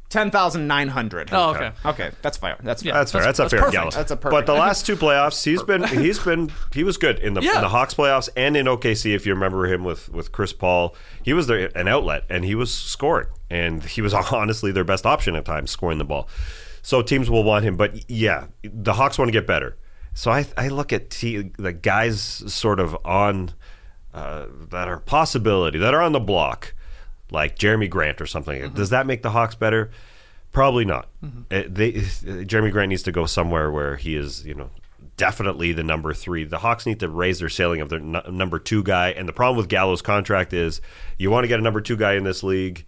10,900. Oh, okay. Okay, that's fair. That's fair. That's fair. That's a fair perfect. Gallo. That's a perfect. But the last two playoffs, he was good in the Hawks playoffs and in OKC. If you remember him with Chris Paul, he was an outlet and he was scoring, and he was honestly their best option at times, scoring the ball. So teams will want him, but yeah, the Hawks want to get better. So I look at the guys sort of on that are possibility, that are on the block, like Jeremy Grant or something. Mm-hmm. Does that make the Hawks better? Probably not. Mm-hmm. Jeremy Grant needs to go somewhere where he is, definitely the number 3. The Hawks need to raise their ceiling of their number 2 guy. And the problem with Gallo's contract is you want to get a number 2 guy in this league.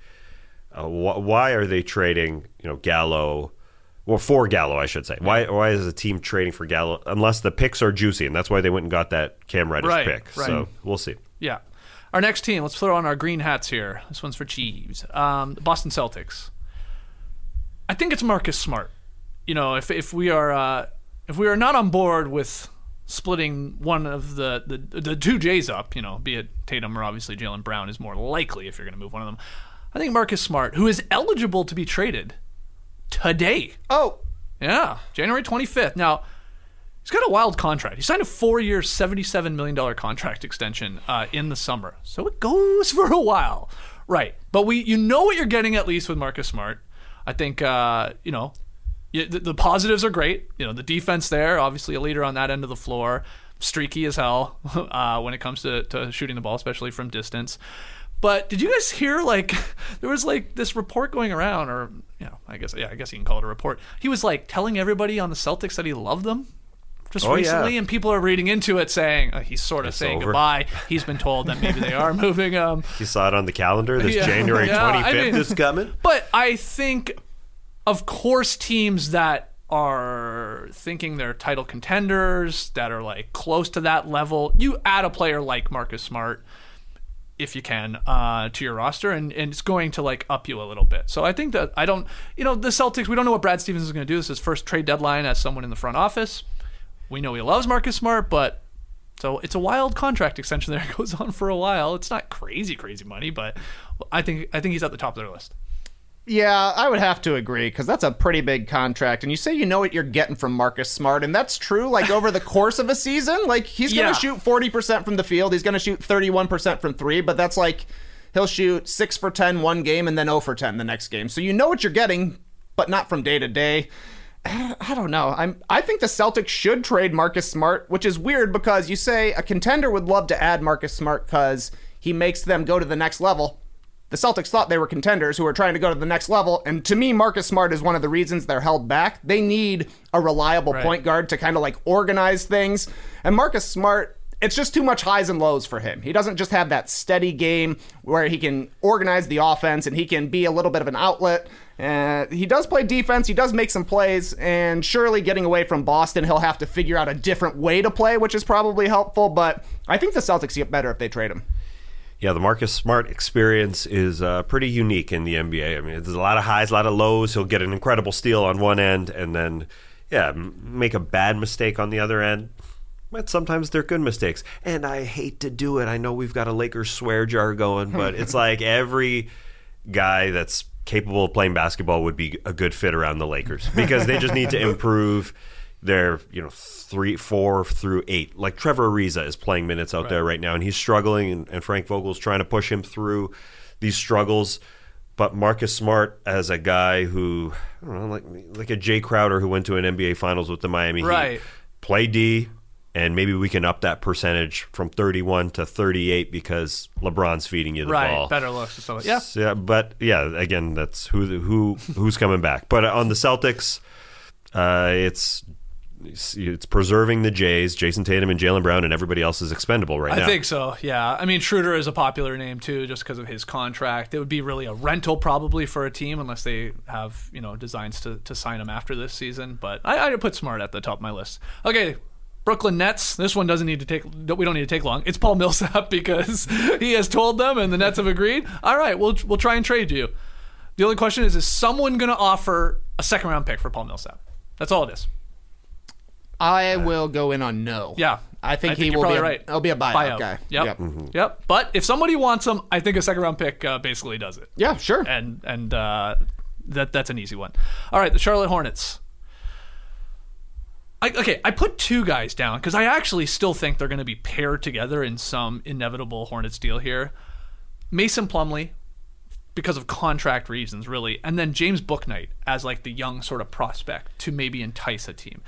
Why are they trading, Gallo? Well, for Gallo, I should say. Why is a team trading for Gallo unless the picks are juicy? And that's why they went and got that Cam Reddish pick. Right. So we'll see. Yeah. Our next team, let's throw on our green hats here. This one's for Chiefs. Boston Celtics. I think it's Marcus Smart. If we are not on board with splitting one of the two Jays up, be it Tatum or obviously Jaylen Brown is more likely if you're going to move one of them. I think Marcus Smart, who is eligible to be traded today. Oh. Yeah, January 25th. Now, he's got a wild contract. He signed a 4-year, $77 million contract extension in the summer. So it goes for a while. Right. But you know what you're getting at least with Marcus Smart. I think, the positives are great. The defense there, obviously a leader on that end of the floor. Streaky as hell when it comes to shooting the ball, especially from distance. But did you guys hear, there was, this report going around, or, I guess you can call it a report. He was, telling everybody on the Celtics that he loved them just recently, and people are reading into it saying, he's sort of saying goodbye. He's been told that maybe they are moving him. You saw it on the calendar, this January 25th is coming. But I think, of course, teams that are thinking they're title contenders, that are, close to that level, you add a player like Marcus Smart, if you can, to your roster, and it's going to up you a little bit. So I think that the Celtics, we don't know what Brad Stevens is going to do. This is his first trade deadline as someone in the front office. We know he loves Marcus Smart, but so it's a wild contract extension there. It goes on for a while. It's not crazy money, but I think he's at the top of their list. Yeah, I would have to agree, because that's a pretty big contract. And you say you know what you're getting from Marcus Smart, and that's true, over the course of a season. He's going to shoot 40% from the field. He's going to shoot 31% from 3, but that's he'll shoot 6 for 10 one game and then 0 for 10 the next game. So you know what you're getting, but not from day to day. I don't know. I think the Celtics should trade Marcus Smart, which is weird because you say a contender would love to add Marcus Smart because he makes them go to the next level. The Celtics thought they were contenders who were trying to go to the next level, and to me, Marcus Smart is one of the reasons they're held back. They need a reliable point guard to kind of organize things, and Marcus Smart, it's just too much highs and lows for him. He doesn't just have that steady game where he can organize the offense and he can be a little bit of an outlet. He does play defense, he does make some plays, and surely getting away from Boston, he'll have to figure out a different way to play, which is probably helpful, but I think the Celtics get better if they trade him. Yeah, the Marcus Smart experience is pretty unique in the NBA. I mean, there's a lot of highs, a lot of lows. He'll get an incredible steal on one end and then, make a bad mistake on the other end. But sometimes they're good mistakes. And I hate to do it. I know we've got a Lakers swear jar going, but it's every guy that's capable of playing basketball would be a good fit around the Lakers because they just need to improve their 3, 4 through 8. Trevor Ariza is playing minutes out there right now, and he's struggling, and Frank Vogel's trying to push him through these struggles. But Marcus Smart, as a guy who, I don't know, like a Jay Crowder who went to an NBA Finals with the Miami Heat, play D, and maybe we can up that percentage from 31 to 38 because LeBron's feeding you the ball. Better looks and stuff. Yeah. Yeah, but again, that's who's coming back. But on the Celtics, it's preserving the Jays. Jason Tatum and Jaylen Brown and everybody else is expendable now. I think so, yeah. I mean, Schroeder is a popular name, too, just because of his contract. It would be really a rental probably for a team unless they have, designs to sign him after this season. But I'd put Smart at the top of my list. Okay, Brooklyn Nets. This one we don't need to take long. It's Paul Millsap because he has told them and the Nets have agreed. All right, we'll try and trade you. The only question is someone going to offer a second-round pick for Paul Millsap? That's all it is. I will go in on no. Yeah. I think he will be right. He'll be a buyout guy. Yep. Yep. But if somebody wants him, I think a second round pick basically does it. Yeah, sure. And That's an easy one. All right, the Charlotte Hornets. I put two guys down because I actually still think they're going to be paired together in some inevitable Hornets deal here. Mason Plumlee, because of contract reasons, really, and then James Bouknight as like the young sort of prospect to maybe entice a team.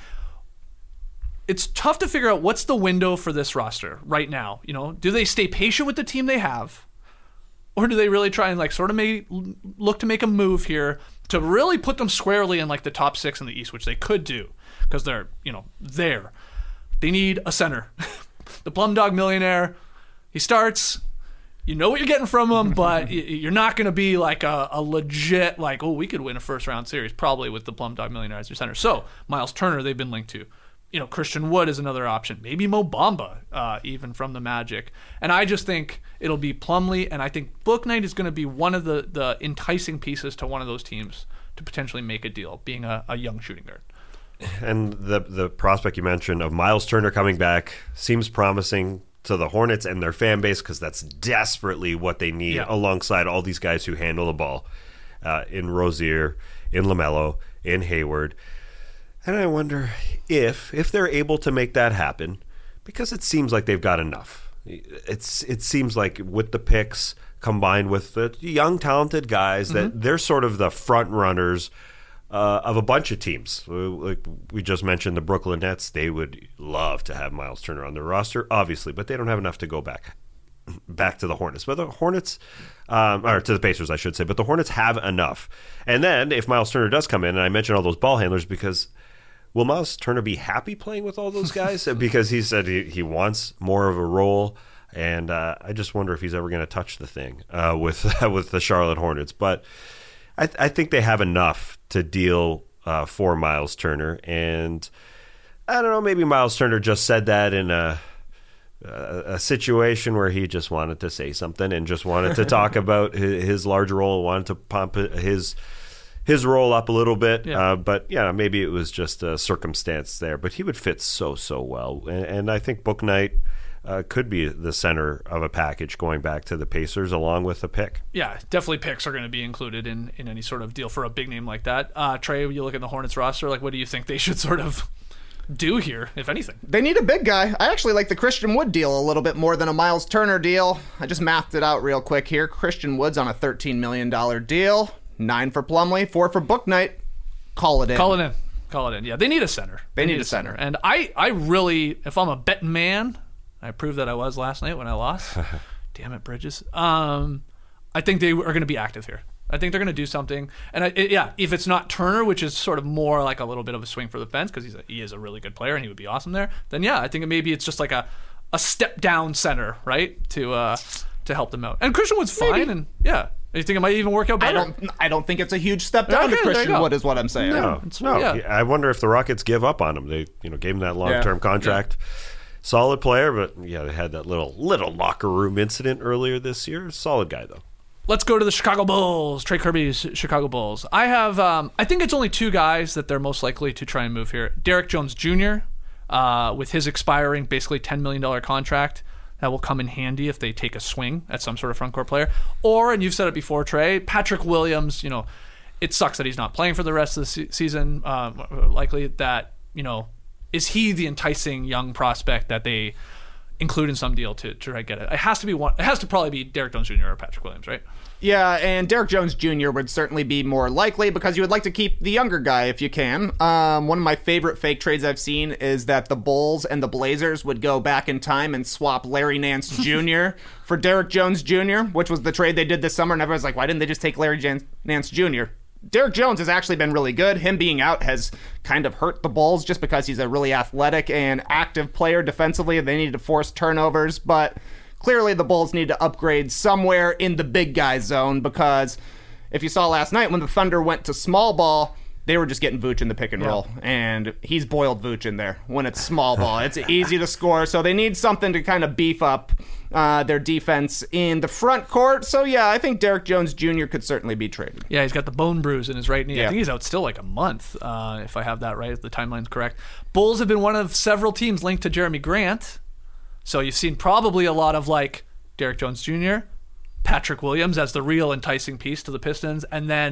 It's tough to figure out what's the window for this roster right now. You know, do they stay patient with the team they have, or do they really try and like sort of look to make a move here to really put them squarely in like the top 6 in the East, which they could do because they're, you know, there. They need a center. The Plum Dog Millionaire, he starts. You know what you're getting from him, but you're not going to be like a legit, like, oh, we could win a first-round series probably with the Plum Dog Millionaire as your center. So Miles Turner, they've been linked to. You know, Christian Wood is another option. Maybe Mo Bamba, even from the Magic. And I just think it'll be Plumlee, and I think Bouknight is going to be one of the enticing pieces to one of those teams to potentially make a deal, being a young shooting guard. And the prospect you mentioned of Miles Turner coming back seems promising to the Hornets and their fan base because that's desperately what they need alongside all these guys who handle the ball in Rozier, in LaMelo, in Hayward. And I wonder if they're able to make that happen, because it seems like they've got enough. It seems like with the picks combined with the young, talented guys, that they're sort of the front runners of a bunch of teams. Like we just mentioned, the Brooklyn Nets, they would love to have Miles Turner on their roster, obviously, but they don't have enough to go back to the Hornets. But the Hornets, or to the Pacers, I should say, but the Hornets have enough. And then if Miles Turner does come in, and I mentioned all those ball handlers because will Miles Turner be happy playing with all those guys? Because he said he wants more of a role. And I just wonder if he's ever going to touch the thing with the Charlotte Hornets. But I think they have enough to deal for Miles Turner. And I don't know, maybe Miles Turner just said that in a situation where he just wanted to say something and just wanted to talk about his large role, wanted to pump his role up a little bit. Yeah. But yeah, maybe it was just a circumstance there. But he would fit so well. And I think Bouknight could be the center of a package going back to the Pacers along with a pick. Yeah, definitely picks are going to be included in any sort of deal for a big name like that. Trey, you look at the Hornets roster, like what do you think they should sort of do here, if anything? They need a big guy. I actually like the Christian Wood deal a little bit more than a Miles Turner deal. I just mapped it out real quick here. Christian Wood's on a $13 million deal. 9 for Plumlee, 4 for Bouknight. Call it in. Call it in. Yeah, they need a center. They need a center. And I really, if I'm a betting man, I proved that I was last night when I lost. Damn it, Bridges. I think they are going to be active here. I think they're going to do something. And if it's not Turner, which is sort of more like a little bit of a swing for the fence because he is a really good player and he would be awesome there, then yeah, I think maybe it's just like a step down center, right, to help them out. And Christian Wood's fine, maybe. And yeah. You think it might even work out better? I don't think it's a huge step down to Christian Wood is what I'm saying. No. I wonder if the Rockets give up on him. They gave him that long-term contract. Yeah. Solid player, but yeah, they had that little locker room incident earlier this year. Solid guy, though. Let's go to the Chicago Bulls. Trey Kirby's Chicago Bulls. I have, I think it's only 2 guys that they're most likely to try and move here. Derek Jones Jr., with his expiring basically $10 million contract. That will come in handy if they take a swing at some sort of front court player. Or, and you've said it before, Trey, Patrick Williams, it sucks that he's not playing for the rest of the season. Likely that, is he the enticing young prospect that they include in some deal to try to get it? It has to be one. It has to probably be Derek Jones Jr. or Patrick Williams, right? Yeah, and Derek Jones Jr. would certainly be more likely because you would like to keep the younger guy if you can. One of my favorite fake trades I've seen is that the Bulls and the Blazers would go back in time and swap Larry Nance Jr. for Derek Jones Jr., which was the trade they did this summer, and everyone's like, why didn't they just take Larry Nance Jr.? Derek Jones has actually been really good. Him being out has kind of hurt the Bulls just because he's a really athletic and active player defensively. They need to force turnovers, but clearly the Bulls need to upgrade somewhere in the big guy zone because if you saw last night when the Thunder went to small ball, they were just getting Vooch in the pick and roll, and he's boiled Vooch in there when it's small ball. It's easy to score, so they need something to kind of beef up their defense in the front court. So, yeah, I think Derek Jones Jr. could certainly be traded. Yeah, he's got the bone bruise in his right knee. Yeah. I think he's out still like a month, if I have that right, if the timeline's correct. Bulls have been one of several teams linked to Jeremy Grant. So you've seen probably a lot of like Derek Jones Jr., Patrick Williams as the real enticing piece to the Pistons, and then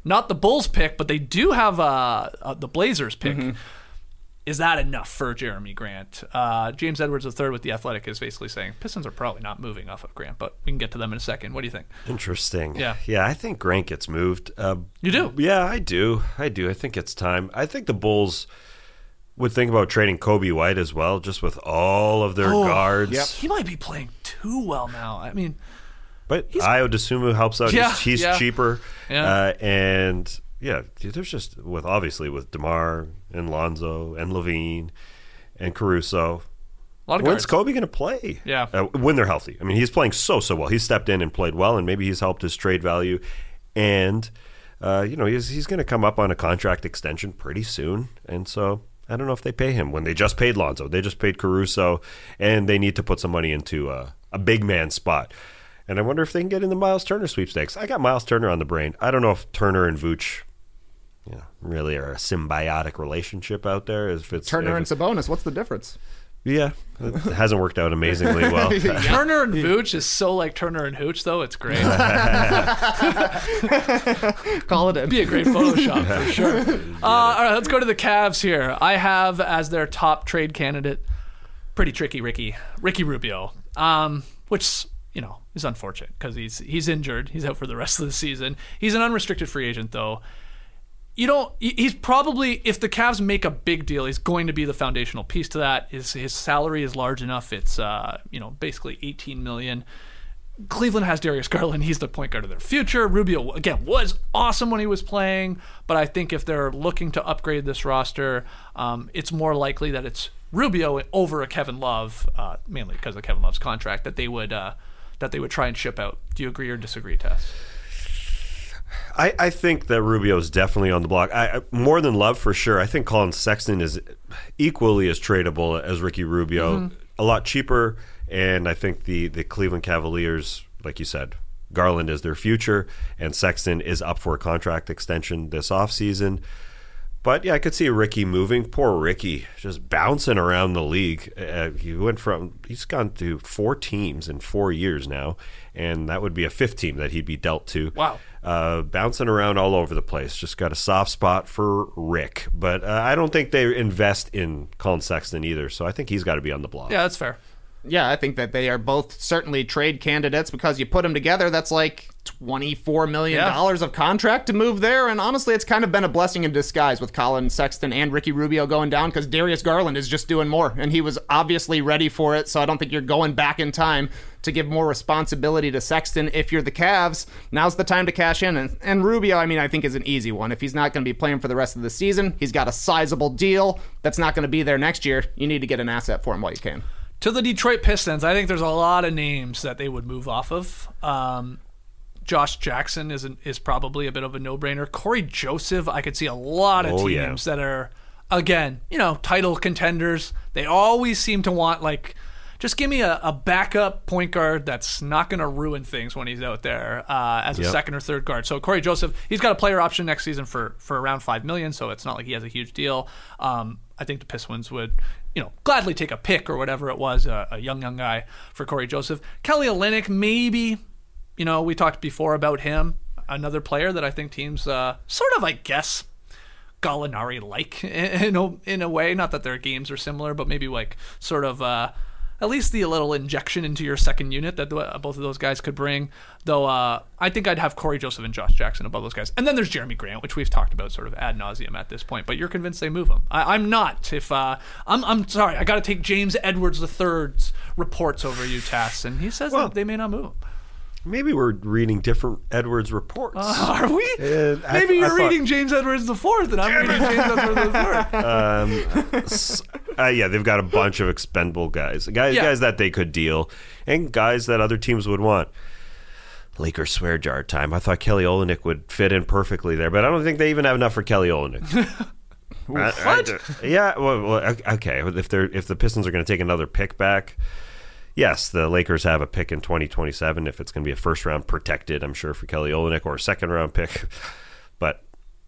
not the Bulls pick, but they do have the Blazers pick. Is that enough for Jeremy Grant? James Edwards III with The Athletic is basically saying Pistons are probably not moving off of Grant, but we can get to them in a second. What do you think? Interesting. Yeah. I think Grant gets moved. You do? Yeah, I do. I think it's time. I think the Bulls would think about trading Kobe White as well, just with all of their guards. He might be playing too well now. I mean, but Ayo Dosunmu helps out. Yeah, he's yeah. cheaper. Yeah. And there's just with DeMar and Lonzo and Levine and Caruso. a lot of When's guards. Kobe going to play? Yeah. When they're healthy. I mean, he's playing so well. He's stepped in and played well, and maybe he's helped his trade value. And, he's going to come up on a contract extension pretty soon. And so I don't know if they pay him when they just paid Lonzo. They just paid Caruso, and they need to put some money into a big man spot. And I wonder if they can get in the Miles Turner sweepstakes. I got Miles Turner on the brain. I don't know if Turner and Vooch really are a symbiotic relationship out there. If it's Turner and Sabonis, what's the difference? Yeah, it hasn't worked out amazingly well. Turner and Vooch is so like Turner and Hooch, though. It's great. Call it in. Be a great Photoshop for sure. All right, let's go to the Cavs here. I have as their top trade candidate, pretty tricky Ricky Rubio, which is unfortunate because he's injured. He's out for the rest of the season. He's an unrestricted free agent, though. He's probably, if the Cavs make a big deal, he's going to be the foundational piece to that. His salary is large enough. It's, basically $18 million. Cleveland has Darius Garland. He's the point guard of their future. Rubio, again, was awesome when he was playing, but I think if they're looking to upgrade this roster, it's more likely that it's Rubio over a Kevin Love, mainly because of Kevin Love's contract, that they would try and ship out. Do you agree or disagree, Tess? I think that Rubio's definitely on the block. More than Love, for sure. I think Colin Sexton is equally as tradable as Ricky Rubio. A lot cheaper, and I think the Cleveland Cavaliers, like you said, Garland is their future, and Sexton is up for a contract extension this offseason. But, I could see Ricky moving. Poor Ricky, just bouncing around the league. He's gone to 4 teams in 4 years now, and that would be a 5th team that he'd be dealt to. Wow. Bouncing around all over the place. Just got a soft spot for Rick. But I don't think they invest in Colin Sexton either, so I think he's got to be on the block. Yeah, that's fair. Yeah, I think that they are both certainly trade candidates because you put them together, that's like $24 million of contract to move there. And honestly, it's kind of been a blessing in disguise with Colin Sexton and Ricky Rubio going down because Darius Garland is just doing more. And he was obviously ready for it. So I don't think you're going back in time to give more responsibility to Sexton. If you're the Cavs, now's the time to cash in. And Rubio, I think is an easy one. If he's not going to be playing for the rest of the season, he's got a sizable deal that's not going to be there next year. You need to get an asset for him while you can. To the Detroit Pistons, I think there's a lot of names that they would move off of. Josh Jackson is probably a bit of a no-brainer. Corey Joseph, I could see a lot of teams that are, again, title contenders. They always seem to want, just give me a backup point guard that's not going to ruin things when he's out there as a second or third guard. So Corey Joseph, he's got a player option next season for around $5 million, so it's not like he has a huge deal. I think the Pistons would gladly take a pick or whatever it was, a young guy for Corey Joseph. Kelly Olynyk, maybe. We talked before about him. Another player that I think teams sort of, I guess, Gallinari-like in a way. Not that their games are similar, but maybe sort of at least the little injection into your second unit that both of those guys could bring. Though I think I'd have Corey Joseph and Josh Jackson above those guys. And then there's Jeremy Grant, which we've talked about sort of ad nauseum at this point. But you're convinced they move him. I'm not. I'm sorry. I got to take James Edwards III's reports over you, Tass, and he says that they may not move him. Maybe we're reading different Edwards reports. Are we? Maybe you're reading James Edwards IV, and I'm reading James Edwards IV. They've got a bunch of expendable guys that they could deal, and guys that other teams would want. Lakers swear jar time. I thought Kelly Olynyk would fit in perfectly there, but I don't think they even have enough for Kelly Olynyk. What? Okay. If the Pistons are going to take another pick back. Yes, the Lakers have a pick in 2027 if it's going to be a first-round protected, I'm sure, for Kelly Olynyk, or a second-round pick. But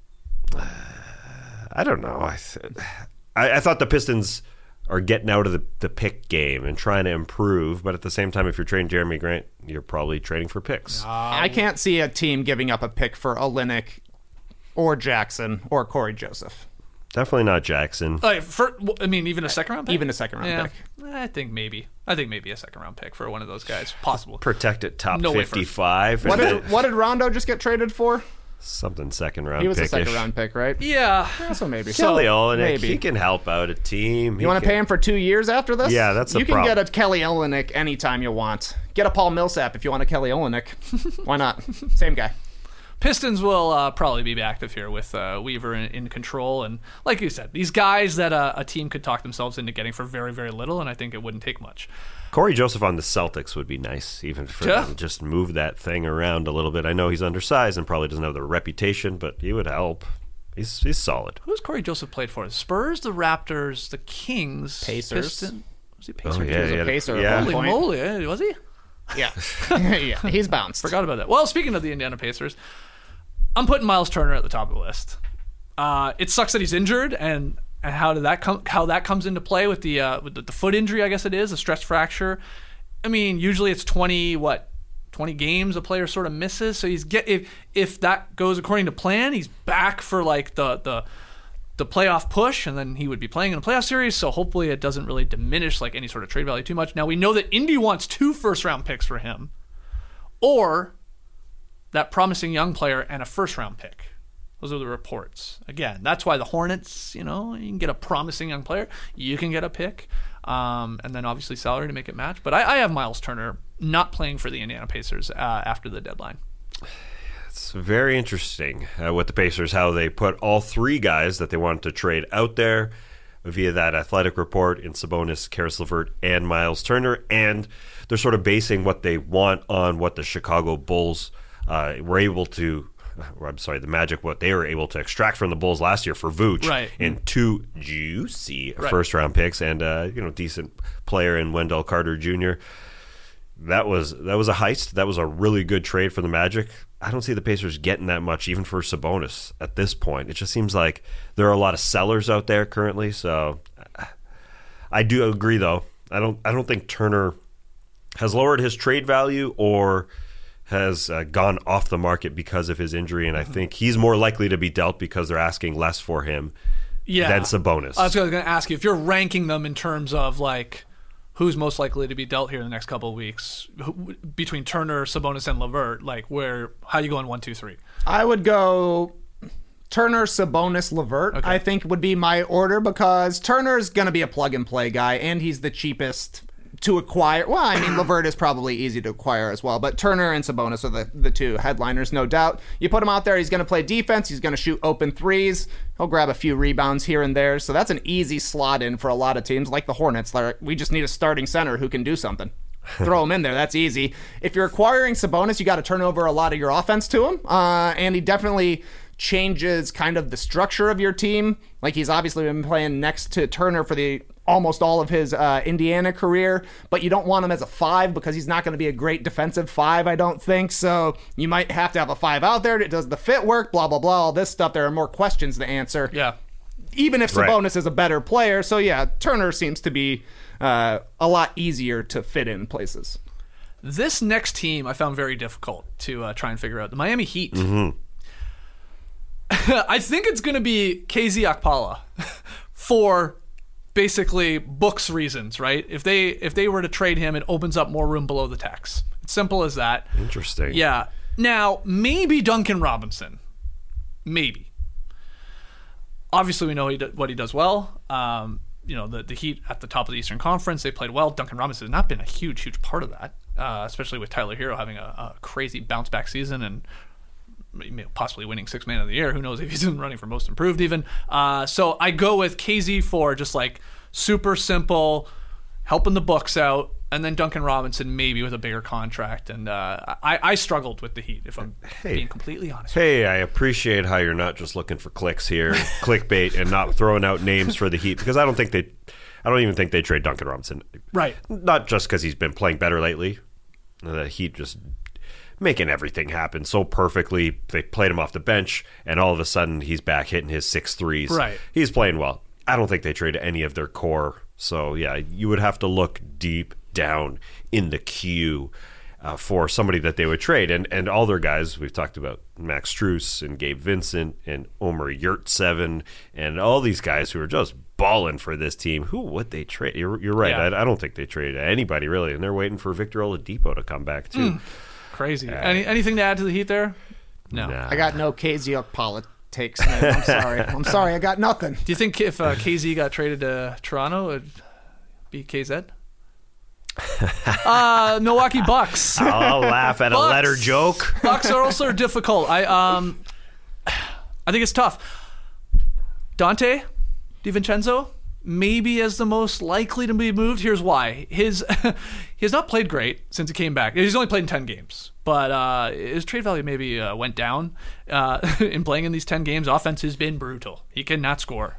I don't know. I thought the Pistons are getting out of the pick game and trying to improve, but at the same time, if you're trading Jeremy Grant, you're probably trading for picks. I can't see a team giving up a pick for Olynyk or Jackson or Corey Joseph. Definitely not Jackson. Even a second round pick? Even a second round pick. I think maybe a second round pick for one of those guys. Possible. Protected top No way 55. What did Rondo just get traded for? Something second round He was a pickish. second round pick, right? Yeah. So maybe. Kelly Olynyk, maybe. he can help out a team. You want to pay him for 2 years after this? Yeah, that's the You can problem. get a Kelly Olynyk anytime you want. Get a Paul Millsap if you want a Kelly Olynyk. Why not? Same guy. Pistons will probably be active here with Weaver in control. And like you said, these guys that a team could talk themselves into getting for very, very little, and I think it wouldn't take much. Corey Joseph on the Celtics would be nice, even for them to just move that thing around a little bit. I know he's undersized and probably doesn't have the reputation, but he would help. He's solid. Who's Corey Joseph played for? Spurs, the Raptors, the Kings, Pacers. Pistons. Was he Pacers? Oh, yeah, He was a yeah. Pacer Yeah. at one Holy point. moly, was he? Yeah. Yeah, he's bounced. Forgot about that. Well, speaking of the Indiana Pacers, I'm putting Miles Turner at the top of the list. It sucks that he's injured, and how that comes into play with the foot injury, I guess it is, a stress fracture. I mean, usually it's 20 games a player sort of misses. So if that goes according to plan, he's back for like the playoff push, and then he would be playing in a playoff series. So hopefully it doesn't really diminish like any sort of trade value too much. Now we know that Indy wants 2 first-round picks for him, or that promising young player and a first-round pick. Those are the reports. Again, that's why the Hornets, you can get a promising young player. You can get a pick. And then obviously salary to make it match. But I have Miles Turner not playing for the Indiana Pacers after the deadline. It's very interesting with the Pacers, how they put all 3 guys that they wanted to trade out there via that athletic report in Sabonis, Karis LeVert, and Miles Turner. And they're sort of basing what they want on what the Chicago Bulls were able to... the Magic, what they were able to extract from the Bulls last year for Vooch, Right. and 2 juicy first-round picks and decent player in Wendell Carter Jr. That was a heist. That was a really good trade for the Magic. I don't see the Pacers getting that much, even for Sabonis at this point. It just seems like there are a lot of sellers out there currently. So I do agree, though. I don't think Turner has lowered his trade value or has gone off the market because of his injury, and I think he's more likely to be dealt because they're asking less for him than Sabonis. I was going to ask you, if you're ranking them in terms of like who's most likely to be dealt here in the next couple of weeks between Turner, Sabonis, and LeVert, like how you going 1, 2, 3? I would go Turner, Sabonis, LeVert, Okay. I think would be my order, because Turner's going to be a plug-and-play guy, and he's the cheapest to acquire. Well, I mean, LeVert is probably easy to acquire as well, but Turner and Sabonis are the 2 headliners, no doubt. You put him out there, he's going to play defense, he's going to shoot open threes, he'll grab a few rebounds here and there, so that's an easy slot in for a lot of teams, like the Hornets. We just need a starting center who can do something. Throw him in there, that's easy. If you're acquiring Sabonis, you got to turn over a lot of your offense to him, and he definitely changes kind of the structure of your team. Like, he's obviously been playing next to Turner for almost all of his Indiana career, but you don't want him as a 5 because he's not going to be a great defensive 5, I don't think. So you might have to have a 5 out there. Does the fit work? Blah, blah, blah, all this stuff. There are more questions to answer. Yeah. Even if Sabonis is a better player. So yeah, Turner seems to be a lot easier to fit in places. This next team I found very difficult to try and figure out. The Miami Heat. Mm-hmm. I think it's going to be KZ Okpala for basically books reasons, right? If they were to trade him, it opens up more room below the tax. It's simple as that. Interesting. Yeah. Now, maybe Duncan Robinson. Maybe. Obviously, we know what he does well. The Heat at the top of the Eastern Conference, they played well. Duncan Robinson has not been a huge part of that, especially with Tyler Hero having a crazy bounce-back season and possibly winning 6th Man of the Year. Who knows if he's in running for Most Improved even. So I go with KZ for just like super simple, helping the books out, and then Duncan Robinson maybe with a bigger contract. And I struggled with the Heat, if I'm being completely honest. Hey, I appreciate how you're not just looking for clicks here, clickbait, and not throwing out names for the Heat, because I don't even think they trade Duncan Robinson. Right. Not just because he's been playing better lately. The Heat just making everything happen so perfectly. They played him off the bench, and all of a sudden he's back hitting his 6 threes. Right. He's playing well. I don't think they trade any of their core. So, yeah, you would have to look deep down in the queue for somebody that they would trade. And all their guys, we've talked about Max Strus and Gabe Vincent and Omer Yurtseven and all these guys who are just balling for this team. Who would they trade? You're right. Yeah. I don't think they traded anybody, really. And they're waiting for Victor Oladipo to come back, too. Crazy. Anything to add to the Heat there? No. Nah. I got no KZ politics, man. I'm sorry. I'm sorry. I got nothing. Do you think if KZ got traded to Toronto, it would be KZ? Milwaukee Bucks. I'll laugh at a Bucks. letter joke. Bucks are also difficult. I think it's tough. Dante DiVincenzo maybe as the most likely to be moved. Here's why. He has not played great since he came back. He's only played in 10 games. But his trade value maybe went down in playing in these 10 games. Offense has been brutal. He cannot score.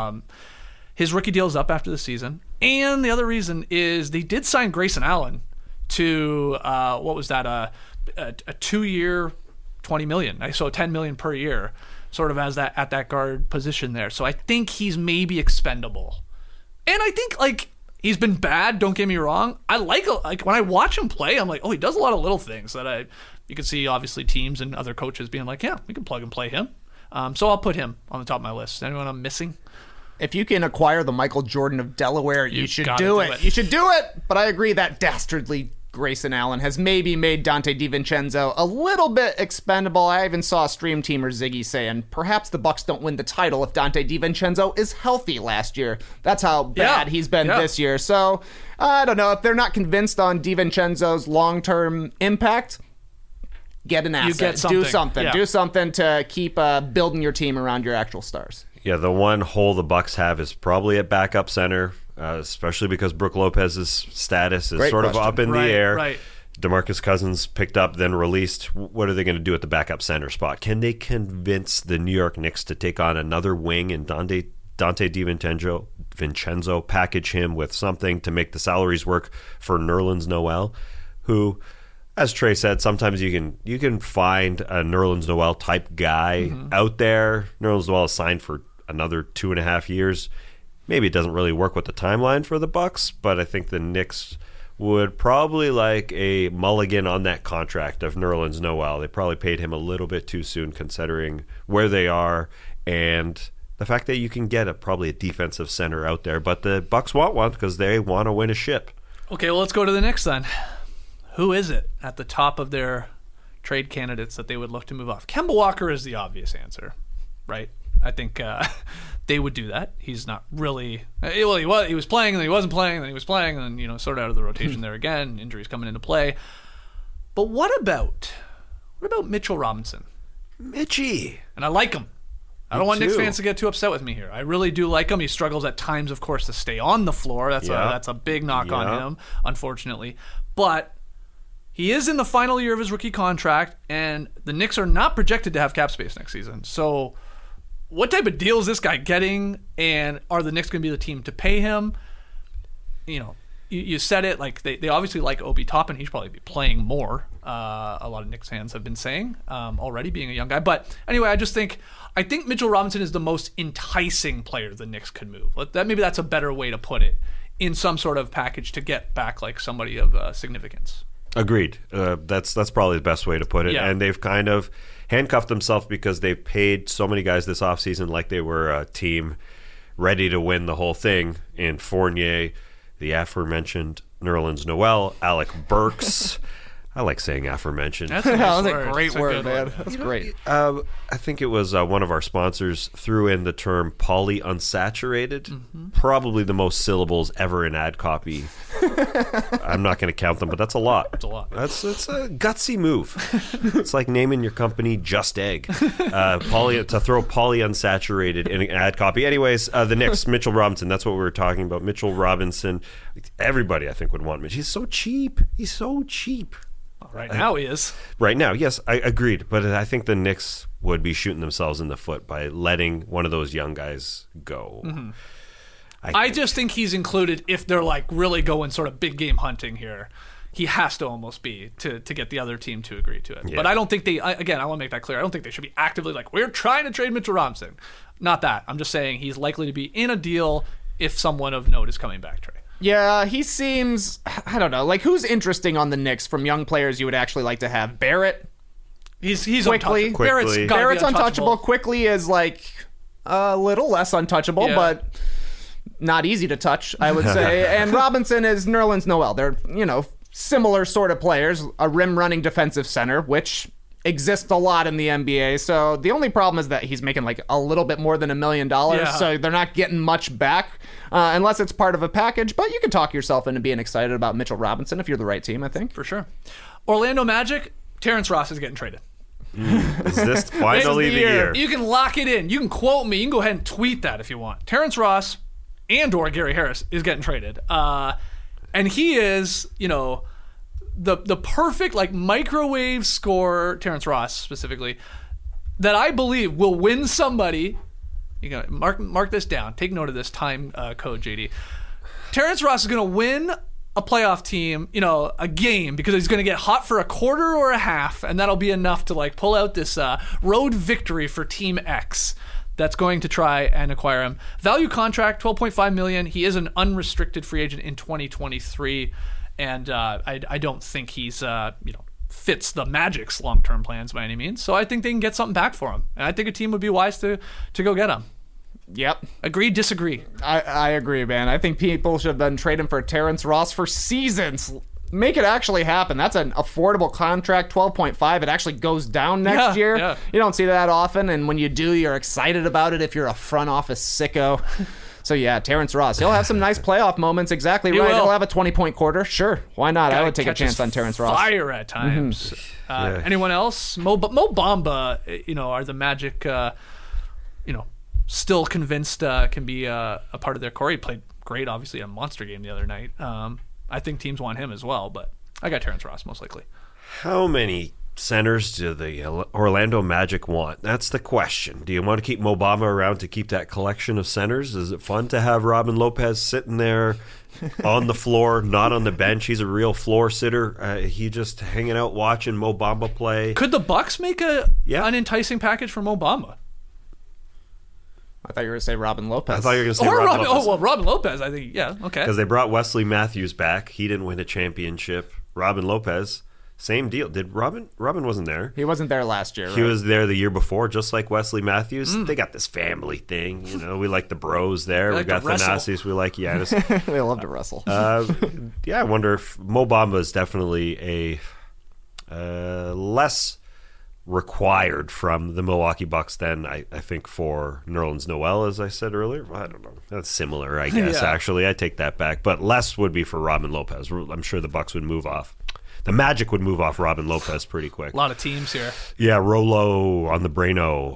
His rookie deal is up after the season. And the other reason is they did sign Grayson Allen to, what was that, a 2-year, $20 million. So $10 million per year, sort of as that at that guard position there. So I think he's maybe expendable. And I think, like, he's been bad, don't get me wrong. I like when I watch him play, I'm like, oh, he does a lot of little things that you can see, obviously, teams and other coaches being like, yeah, we can plug and play him. So I'll put him on the top of my list. Anyone I'm missing? If you can acquire the Michael Jordan of Delaware, you should gotta do do it. it. You should do it. But I agree that dastardly Grayson Allen has maybe made Dante DiVincenzo a little bit expendable. I even saw a stream teamer, Ziggy, saying perhaps the Bucks don't win the title if Dante DiVincenzo is healthy last year. That's how bad he's been this year. So I don't know. If they're not convinced on DiVincenzo's long-term impact, get an asset. get something. Do something. Yeah. Do something to keep building your team around your actual stars. Yeah, the one hole the Bucks have is probably at backup center, especially because Brook Lopez's status is Great sort question. of up in the Right, air. right. DeMarcus Cousins picked up, then released. What are they going to do at the backup center spot? Can they convince the New York Knicks to take on another wing and Dante DiVincenzo, package him with something to make the salaries work for Nerlens Noel, who, as Trey said, sometimes you can find a Nerlens Noel type guy out there. Nerlens Noel is signed for another 2.5 years. Maybe it doesn't really work with the timeline for the Bucks, but I think the Knicks would probably like a mulligan on that contract of Nerlens Noel. They probably paid him a little bit too soon considering where they are and the fact that you can get probably a defensive center out there. But the Bucks want one because they want to win a ship. Okay, well, let's go to the Knicks then. Who is it at the top of their trade candidates that they would look to move off? Kemba Walker is the obvious answer, right? I think they would do that. He's not really he was playing, and then he wasn't playing, and then he was playing, and then sort of out of the rotation there again. Injuries coming into play. But what about Mitchell Robinson? Mitchie. And I like him. I don't want Knicks fans to get too upset with me here. I really do like him. He struggles at times, of course, to stay on the floor. That's a big knock on him, unfortunately. But he is in the final year of his rookie contract, and the Knicks are not projected to have cap space next season. So what type of deal is this guy getting, and are the Knicks going to be the team to pay him? You said it, like they obviously like Obi Toppin. He should probably be playing more. A lot of Knicks fans have been saying already, being a young guy. But anyway, I think Mitchell Robinson is the most enticing player the Knicks could move. Maybe that's a better way to put it, in some sort of package to get back like somebody of significance. Agreed. That's probably the best way to put it. Yeah. And they've kind of handcuffed themselves because they've paid so many guys this offseason like they were a team ready to win the whole thing. In Fournier, the aforementioned Nerlens Noel, Alec Burks. I like saying aforementioned. That's a nice That was word. a great It's a word, good man. word. That's great. I think it was one of our sponsors threw in the term polyunsaturated. Mm-hmm. Probably the most syllables ever in ad copy. I'm not going to count them, but that's a lot. It's a lot. It's a gutsy move. It's like naming your company Just Egg. To throw polyunsaturated in an ad copy. Anyways, the Knicks, Mitchell Robinson. That's what we were talking about. Mitchell Robinson. Everybody, I think, would want Mitch. He's so cheap. Right now he is. Right now, yes, I agreed. But I think the Knicks would be shooting themselves in the foot by letting one of those young guys go. Mm-hmm. I just think he's included if they're like really going sort of big game hunting here. He has to almost be to get the other team to agree to it. Yeah. But I don't think I want to make that clear. I don't think they should be actively like, we're trying to trade Mitchell Robinson. Not that. I'm just saying he's likely to be in a deal if someone of note is coming back, Trey. Yeah, he seems, I don't know, like who's interesting on the Knicks from young players you would actually like to have? Barrett? He's Quickly. untouchable. Barrett's gotta be Barrett's untouchable. Quickly is like a little less untouchable, Yeah. but not easy to touch, I would say. And Robinson is Nerlens Noel. They're, similar sort of players, a rim-running defensive center, which exists a lot in the NBA. So the only problem is that he's making like a little bit more than $1 million, Yeah. so they're not getting much back unless it's part of a package. But you can talk yourself into being excited about Mitchell Robinson if you're the right team, I think. For sure. Orlando Magic, Terrence Ross is getting traded. Is this finally This the is year? You can lock it in. You can quote me. You can go ahead and tweet that if you want. Terrence Ross and/or Gary Harris is getting traded, and he is, the perfect like microwave scorer. Terrence Ross specifically, that I believe will win somebody. You got mark this down. Take note of this time code, JD. Terrence Ross is going to win a playoff team, a game, because he's going to get hot for a quarter or a half, and that'll be enough to like pull out this road victory for Team X that's going to try and acquire him. Value contract, $12.5 million. He is an unrestricted free agent in 2023, and I don't think he's fits the Magic's long-term plans by any means. So I think they can get something back for him, and I think a team would be wise to go get him. Yep. Agree, disagree. I agree, man. I think people should have been trading for Terrence Ross for seasons. Make it actually happen. That's an affordable contract, 12.5. It actually goes down next year. Yeah. You don't see that often, and when you do, you're excited about it if you're a front office sicko. So yeah, Terrence Ross. He'll have some nice playoff moments. Exactly He right. will. He'll have a 20-point quarter. Sure. Why not? I would take a Catches chance on Terrence Ross. Fire at times. Anyone else? Mo Bamba, are the Magic, still convinced can be a part of their core. He played great, obviously, a monster game the other night. I think teams want him as well, but I got Terrence Ross most likely. How many centers do the Orlando Magic want? That's the question. Do you want to keep Mo Bamba around to keep that collection of centers? Is it fun to have Robin Lopez sitting there on the floor, not on the bench? He's a real floor sitter. He just hanging out watching Mo Bamba play. Could the Bucks make an enticing package for Mo Bamba? I thought you were going to say Robin Lopez. I thought you were going to say Or Robin Lopez. Robin Lopez, I think, yeah, okay. Because they brought Wesley Matthews back. He didn't win a championship. Robin Lopez, same deal. Did Robin wasn't there. He wasn't there last year, He right? was there the year before, just like Wesley Matthews. They got this family thing. We like the bros there. They We like got to wrestle. Thanasis. We like Giannis. They love to wrestle. I wonder if Mo Bamba is definitely a less required from the Milwaukee Bucks than I think for Nerlens Noel, as I said earlier. I don't know. That's similar, I guess, Yeah. actually. I take that back. But less would be for Robin Lopez. I'm sure the Bucks would move off. The Magic would move off Robin Lopez pretty quick. A lot of teams here. Yeah, Rolo on the Braino.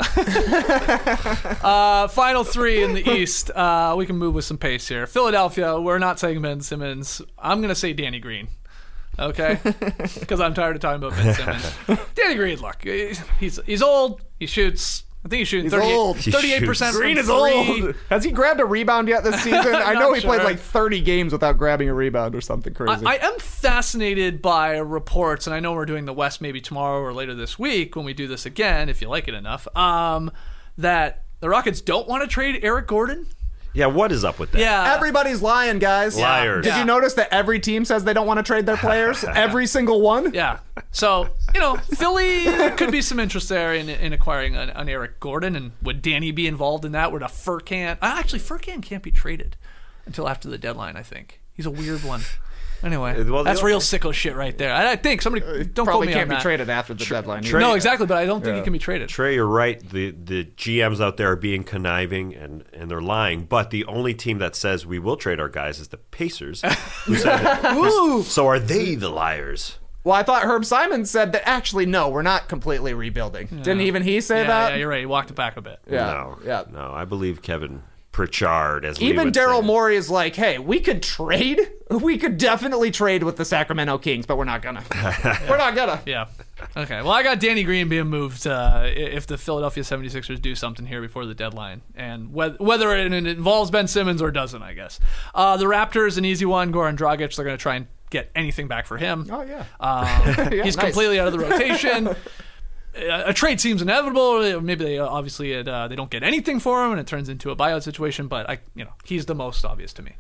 Final three in the East. We can move with some pace here. Philadelphia, we're not saying Ben Simmons. I'm going to say Danny Green. Okay? Because I'm tired of talking about Ben Simmons. Danny Green, look, he's old. He shoots. I think he's shooting He's old. 38% Green is from three. old. Has he grabbed a rebound yet this season? I know Not he played sure. like 30 games without grabbing a rebound or something crazy. I am fascinated by reports, and I know we're doing the West maybe tomorrow or later this week when we do this again, if you like it enough, that the Rockets don't want to trade Eric Gordon. Yeah, what is up with that? Yeah. Everybody's lying, guys. Liars. Did you notice that every team says they don't want to trade their players? Every single one? Yeah. So, Philly could be some interest there in acquiring an Eric Gordon. And would Danny be involved in that? Would a Furkan? Actually, Furkan can't be traded until after the deadline, I think. He's a weird one. Anyway, Well, that's real sicko shit right there. I think somebody don't quote Probably me can't on be that. traded after the deadline. Trey- No, exactly, but I don't think he can be traded. Trey, you're right. The GMs out there are being conniving and they're lying. But the only team that says we will trade our guys is the Pacers. Who said so are they the liars? Well, I thought Herb Simon said that actually, no, we're not completely rebuilding. Didn't even he say that? Yeah, you're right. He walked it back a bit. Yeah. No, I believe Kevin Pritchard, as Even we would Daryl say. Morey is like, hey, we could trade. We could definitely trade with the Sacramento Kings, but we're not gonna. We're not gonna. Yeah. Okay. Well, I got Danny Green being moved if the Philadelphia 76ers do something here before the deadline. And whether it involves Ben Simmons or doesn't, I guess. The Raptors, an easy one. Goran Dragic, they're going to try and get anything back for him. Oh, yeah. He's nice. completely out of the rotation. A trade seems inevitable. Maybe they obviously they don't get anything for him, and it turns into a buyout situation. But he's the most obvious to me.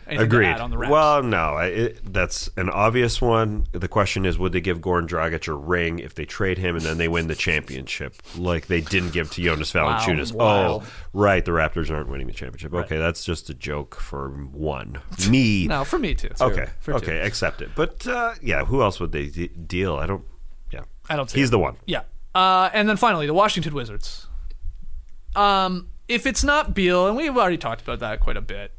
Anything Agreed. to add on the Raps? Well, no, that's an obvious one. The question is, would they give Goran Dragic a ring if they trade him and then they win the championship, like they didn't give to Jonas Valanciunas? Wow. Oh, right, the Raptors aren't winning the championship. Okay, that's just a joke for one. Me, no, for me too. okay, For two. okay, accept it. But yeah, who else would they deal? I don't see He's the one. Yeah. And then finally, the Washington Wizards. If it's not Beal, and we've already talked about that quite a bit,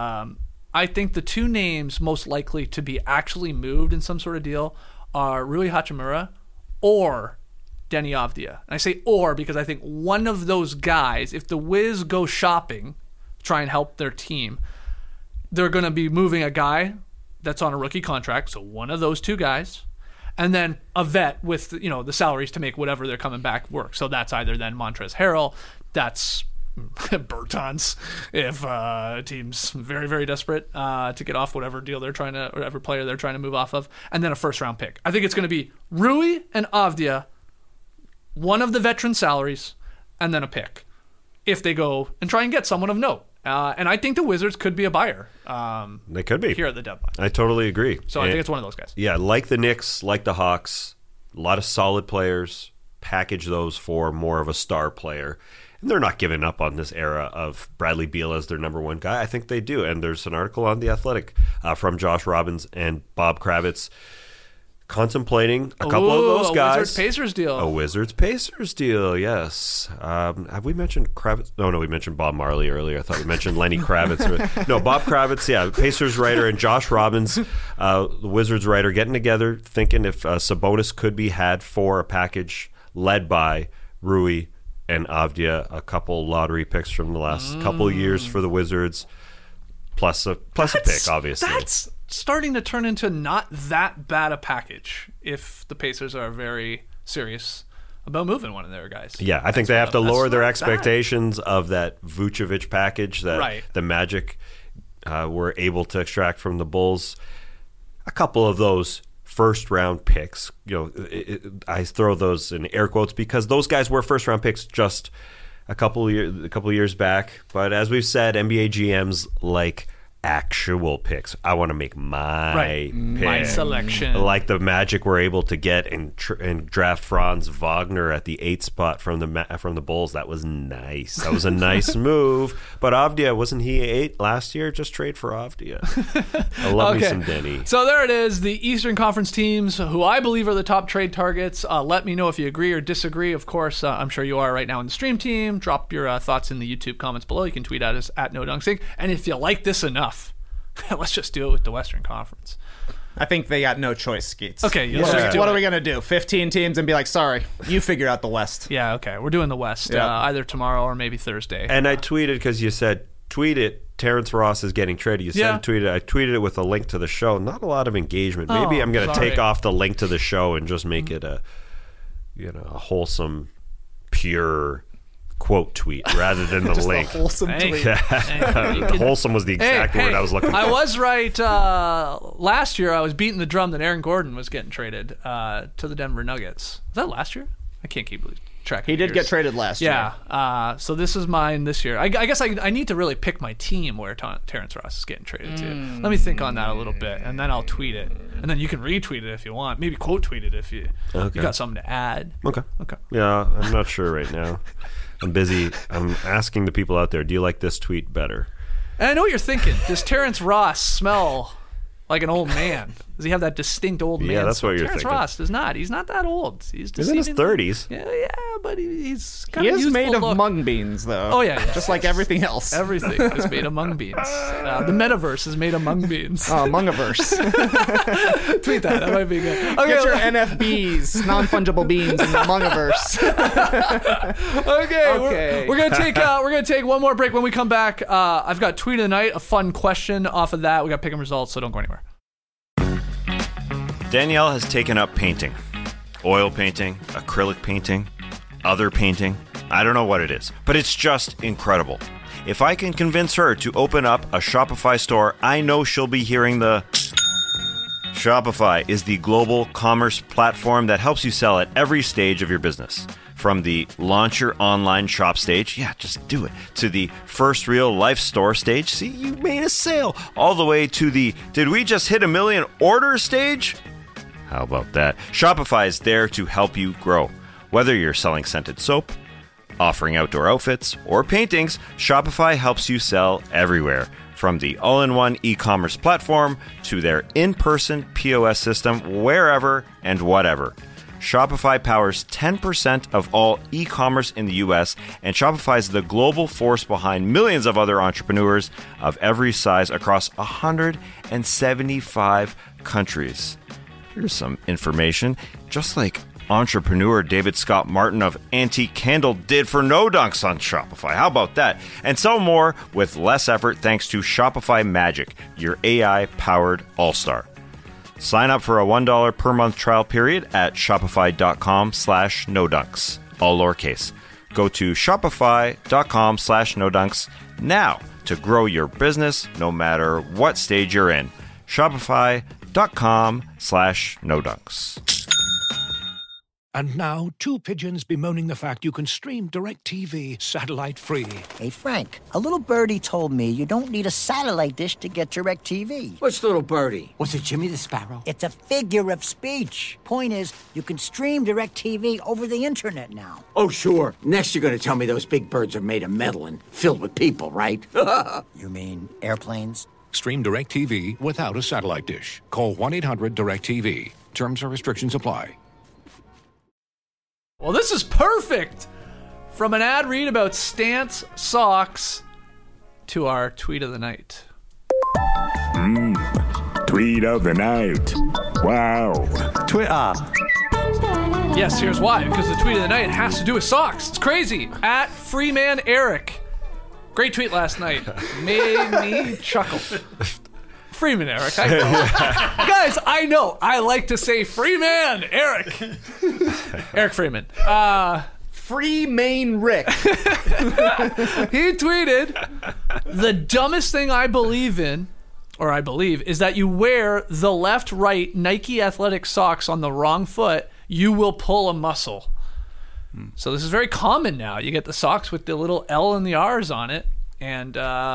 I think the two names most likely to be actually moved in some sort of deal are Rui Hachimura or Deni Avdija. And I say or because I think one of those guys, if the Wiz go shopping, try and help their team, they're going to be moving a guy that's on a rookie contract, so one of those two guys, and then a vet with the salaries to make whatever they're coming back work. So that's either then Montrezl Harrell, that's Bertans if a team's very, very desperate to get off whatever deal they're trying to, or whatever player they're trying to move off of, and then a first-round pick. I think it's going to be Rui and Avdija, one of the veteran salaries, and then a pick if they go and try and get someone of note. And I think the Wizards could be a buyer. They could be here at the deadline. I totally agree. So I think it's one of those guys. Yeah, like the Knicks, like the Hawks, a lot of solid players. Package those for more of a star player. And they're not giving up on this era of Bradley Beal as their number one guy. I think they do. And there's an article on The Athletic from Josh Robbins and Bob Kravitz contemplating a couple of those guys. A Wizards-Pacers deal. A Wizards-Pacers deal, yes. Have we mentioned Kravitz? No, we mentioned Bob Marley earlier. I thought we mentioned Lenny Kravitz. No, Bob Kravitz, yeah, Pacers writer, and Josh Robbins, the Wizards writer, getting together, thinking if Sabonis could be had for a package led by Rui and Avdija, a couple lottery picks from the last couple years for the Wizards, plus a pick, obviously. That's starting to turn into not that bad a package if the Pacers are very serious about moving one of their guys. Yeah, I think they have to That's lower their not expectations of that Vucevic package that the Magic were able to extract from the Bulls. A couple of those first-round picks, I throw those in air quotes because those guys were first-round picks just a couple years back. But as we've said, NBA GMs like actual picks. I want to make my pick. My selection. Like the Magic were able to get and draft Franz Wagner at the 8th spot from the Bulls. That was nice. That was a nice move. But Avdija, wasn't he 8 last year? Just trade for Avdija. I love me some Deni. So there it is. The Eastern Conference teams, who I believe are the top trade targets. Let me know if you agree or disagree. Of course, I'm sure you are right now in the stream team. Drop your thoughts in the YouTube comments below. You can tweet at us at NoDunkSync. And if you like this enough, let's just do it with the Western Conference. I think they got no choice, Skeets. Okay, what are we going to do? 15 teams and be like, sorry, you figure out the West. Yeah, okay. We're doing the West either tomorrow or maybe Thursday. And I tweeted, because you said, tweet it, Terrence Ross is getting traded. You said tweet it. I tweeted it with a link to the show. Not a lot of engagement. Maybe I'm going to take off the link to the show and just make it a wholesome, pure quote tweet rather than the just link. A wholesome tweet. Wholesome was the exact word I was looking for. I was right. Last year, I was beating the drum that Aaron Gordon was getting traded to the Denver Nuggets. Was that last year? I can't keep track. He did get traded last year. Yeah. So this is mine this year. I guess I need to really pick my team where Terrence Ross is getting traded to. Let me think on that a little bit, and then I'll tweet it. And then you can retweet it if you want. Maybe quote tweet it if you got something to add. Okay. Okay. Yeah, I'm not sure right now. I'm busy. I'm asking the people out there, do you like this tweet better? And I know what you're thinking. Does Terrence Ross smell like an old man? Does he have that distinct old man? Yeah, that's what you're Terrence thinking. Ross does not. He's not that old. He's in his 30s. Yeah, but he's kind He of is made of look. mung beans, though. Oh, yeah. Just like everything else. Everything is made of mung beans. The metaverse is made of mung beans. Oh, Mungaverse. Tweet that. That might be good. Okay, Get your NFBs, non-fungible beans, in the Mungaverse. Okay. We're gonna take one more break. When we come back, I've got tweet of the night, a fun question off of that. We got pick 'em results, so don't go anywhere. Danielle has taken up painting. Oil painting, acrylic painting, other painting. I don't know what it is, but it's just incredible. If I can convince her to open up a Shopify store, I know she'll be hearing the... Shopify is the global commerce platform that helps you sell at every stage of your business. From the launch your online shop stage, yeah, just do it, to the first real life store stage, see, you made a sale, all the way to the did we just hit 1 million orders stage? How about that? Shopify is there to help you grow. Whether you're selling scented soap, offering outdoor outfits, or paintings, Shopify helps you sell everywhere. From the all-in-one e-commerce platform to their in-person POS system, wherever and whatever. Shopify powers 10% of all e-commerce in the US, and Shopify is the global force behind millions of other entrepreneurs of every size across 175 countries. Here's some information. Just like entrepreneur David Scott Martin of Antique Candle did for No Dunks on Shopify. How about that? And sell more with less effort thanks to Shopify Magic, your AI-powered all-star. Sign up for a $1 per month trial period at shopify.com/nodunks, all lowercase. Go to shopify.com/nodunks now to grow your business no matter what stage you're in. Shopify.com/nodunks. And now, two pigeons bemoaning the fact you can stream DirecTV satellite-free. Hey, Frank, a little birdie told me you don't need a satellite dish to get DirecTV. Which little birdie? Was it Jimmy the Sparrow? It's a figure of speech. Point is, you can stream DirecTV over the internet now. Oh, sure. Next you're going to tell me those big birds are made of metal and filled with people, right? You mean airplanes? Stream DirecTV without a satellite dish. Call 1-800-DirecTV. Terms and restrictions apply. Well, this is perfect. From an ad read about Stance socks to our tweet of the night. Tweet of the night. Wow. Twitter. Yes, here's why. Because the tweet of the night has to do with socks. It's crazy. At Freeman Eric. Great tweet last night. Made me chuckle. Freeman Eric. I know. Guys, I know. I like to say Freeman Eric. Eric Freeman. Freeman Rick. He tweeted, the dumbest thing I believe, is that you wear the left-right Nike athletic socks on the wrong foot, you will pull a muscle. So this is very common now. You get the socks with the little L and the R's on it, and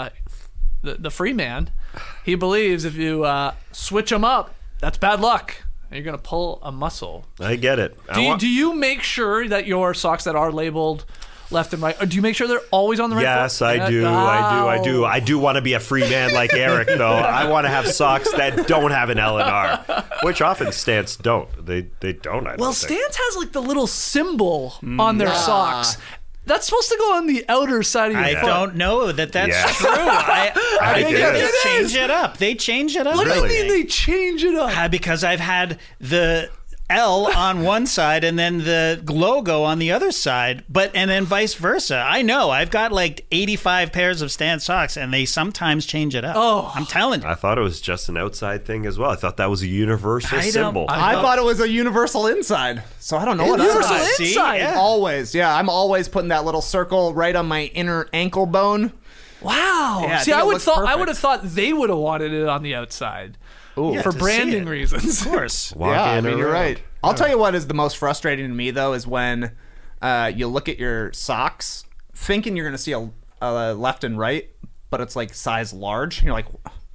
the Freeman, he believes if you switch them up, that's bad luck. And you're going to pull a muscle. I get it. Do you make sure that your socks that are labeled left and right, or do you make sure they're always on the right foot? Yes, I do. I do want to be a free man like Eric, though. I want to have socks that don't have an L and R, which often Stance don't. They don't, I don't think. Stance has like the little symbol on their socks. That's supposed to go on the outer side of your foot. I don't know that's true. I think they change it up. They change it up. What do you mean they change it up? Because I've had the L on one side and then the logo on the other side, and then vice versa. I know. I've got like 85 pairs of Stan socks, and they sometimes change it up. Oh, I'm telling you. I thought it was just an outside thing as well. I thought that was a universal symbol. I thought it was a universal inside. So I don't know what universal inside. Yeah. Always, yeah. I'm always putting that little circle right on my inner ankle bone. Wow. Yeah, see, I would have thought they would have wanted it on the outside. For branding reasons. Of course. You're right. I'll tell you what is the most frustrating to me, though, is when you look at your socks thinking you're going to see a left and right, but it's like size large. And you're like,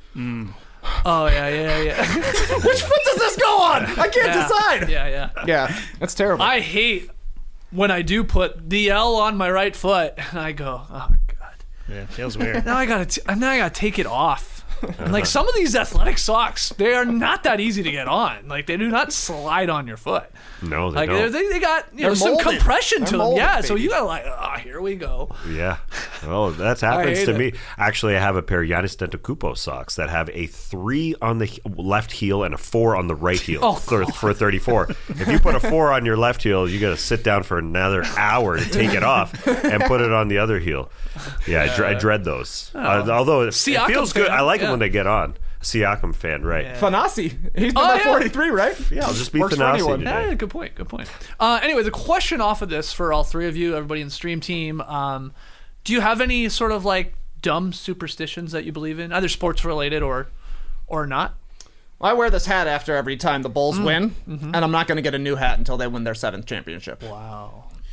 oh, yeah. Which foot does this go on? I can't decide. Yeah. That's terrible. I hate when I do put the L on my right foot, and I go, oh, God. Yeah, it feels weird. Now I gotta take it off. And like some of these athletic socks, they are not that easy to get on. Like they do not slide on your foot. No, they don't. They got some compression to them. Molded, yeah, baby. so you gotta here we go. Yeah. Oh, that happens to me. Actually, I have a pair of Giannis Antetokounmpo socks that have a 3 on the left heel and a 4 on the right heel for 34. If you put a 4 on your left heel, you got to sit down for another hour to take it off and put it on the other heel. Yeah, I dread those. Although it feels good. I like them when they get on. Siakam fan, right? Yeah. Fanasi. He's number 43, right? Yeah, I'll just be Fanasi today. Yeah, good point. Anyway, the question off of this for all three of you, everybody in the stream team, do you have any sort of like dumb superstitions that you believe in, either sports related or not? Well, I wear this hat after every time the Bulls win, and I'm not going to get a new hat until they win their 7th championship. Wow.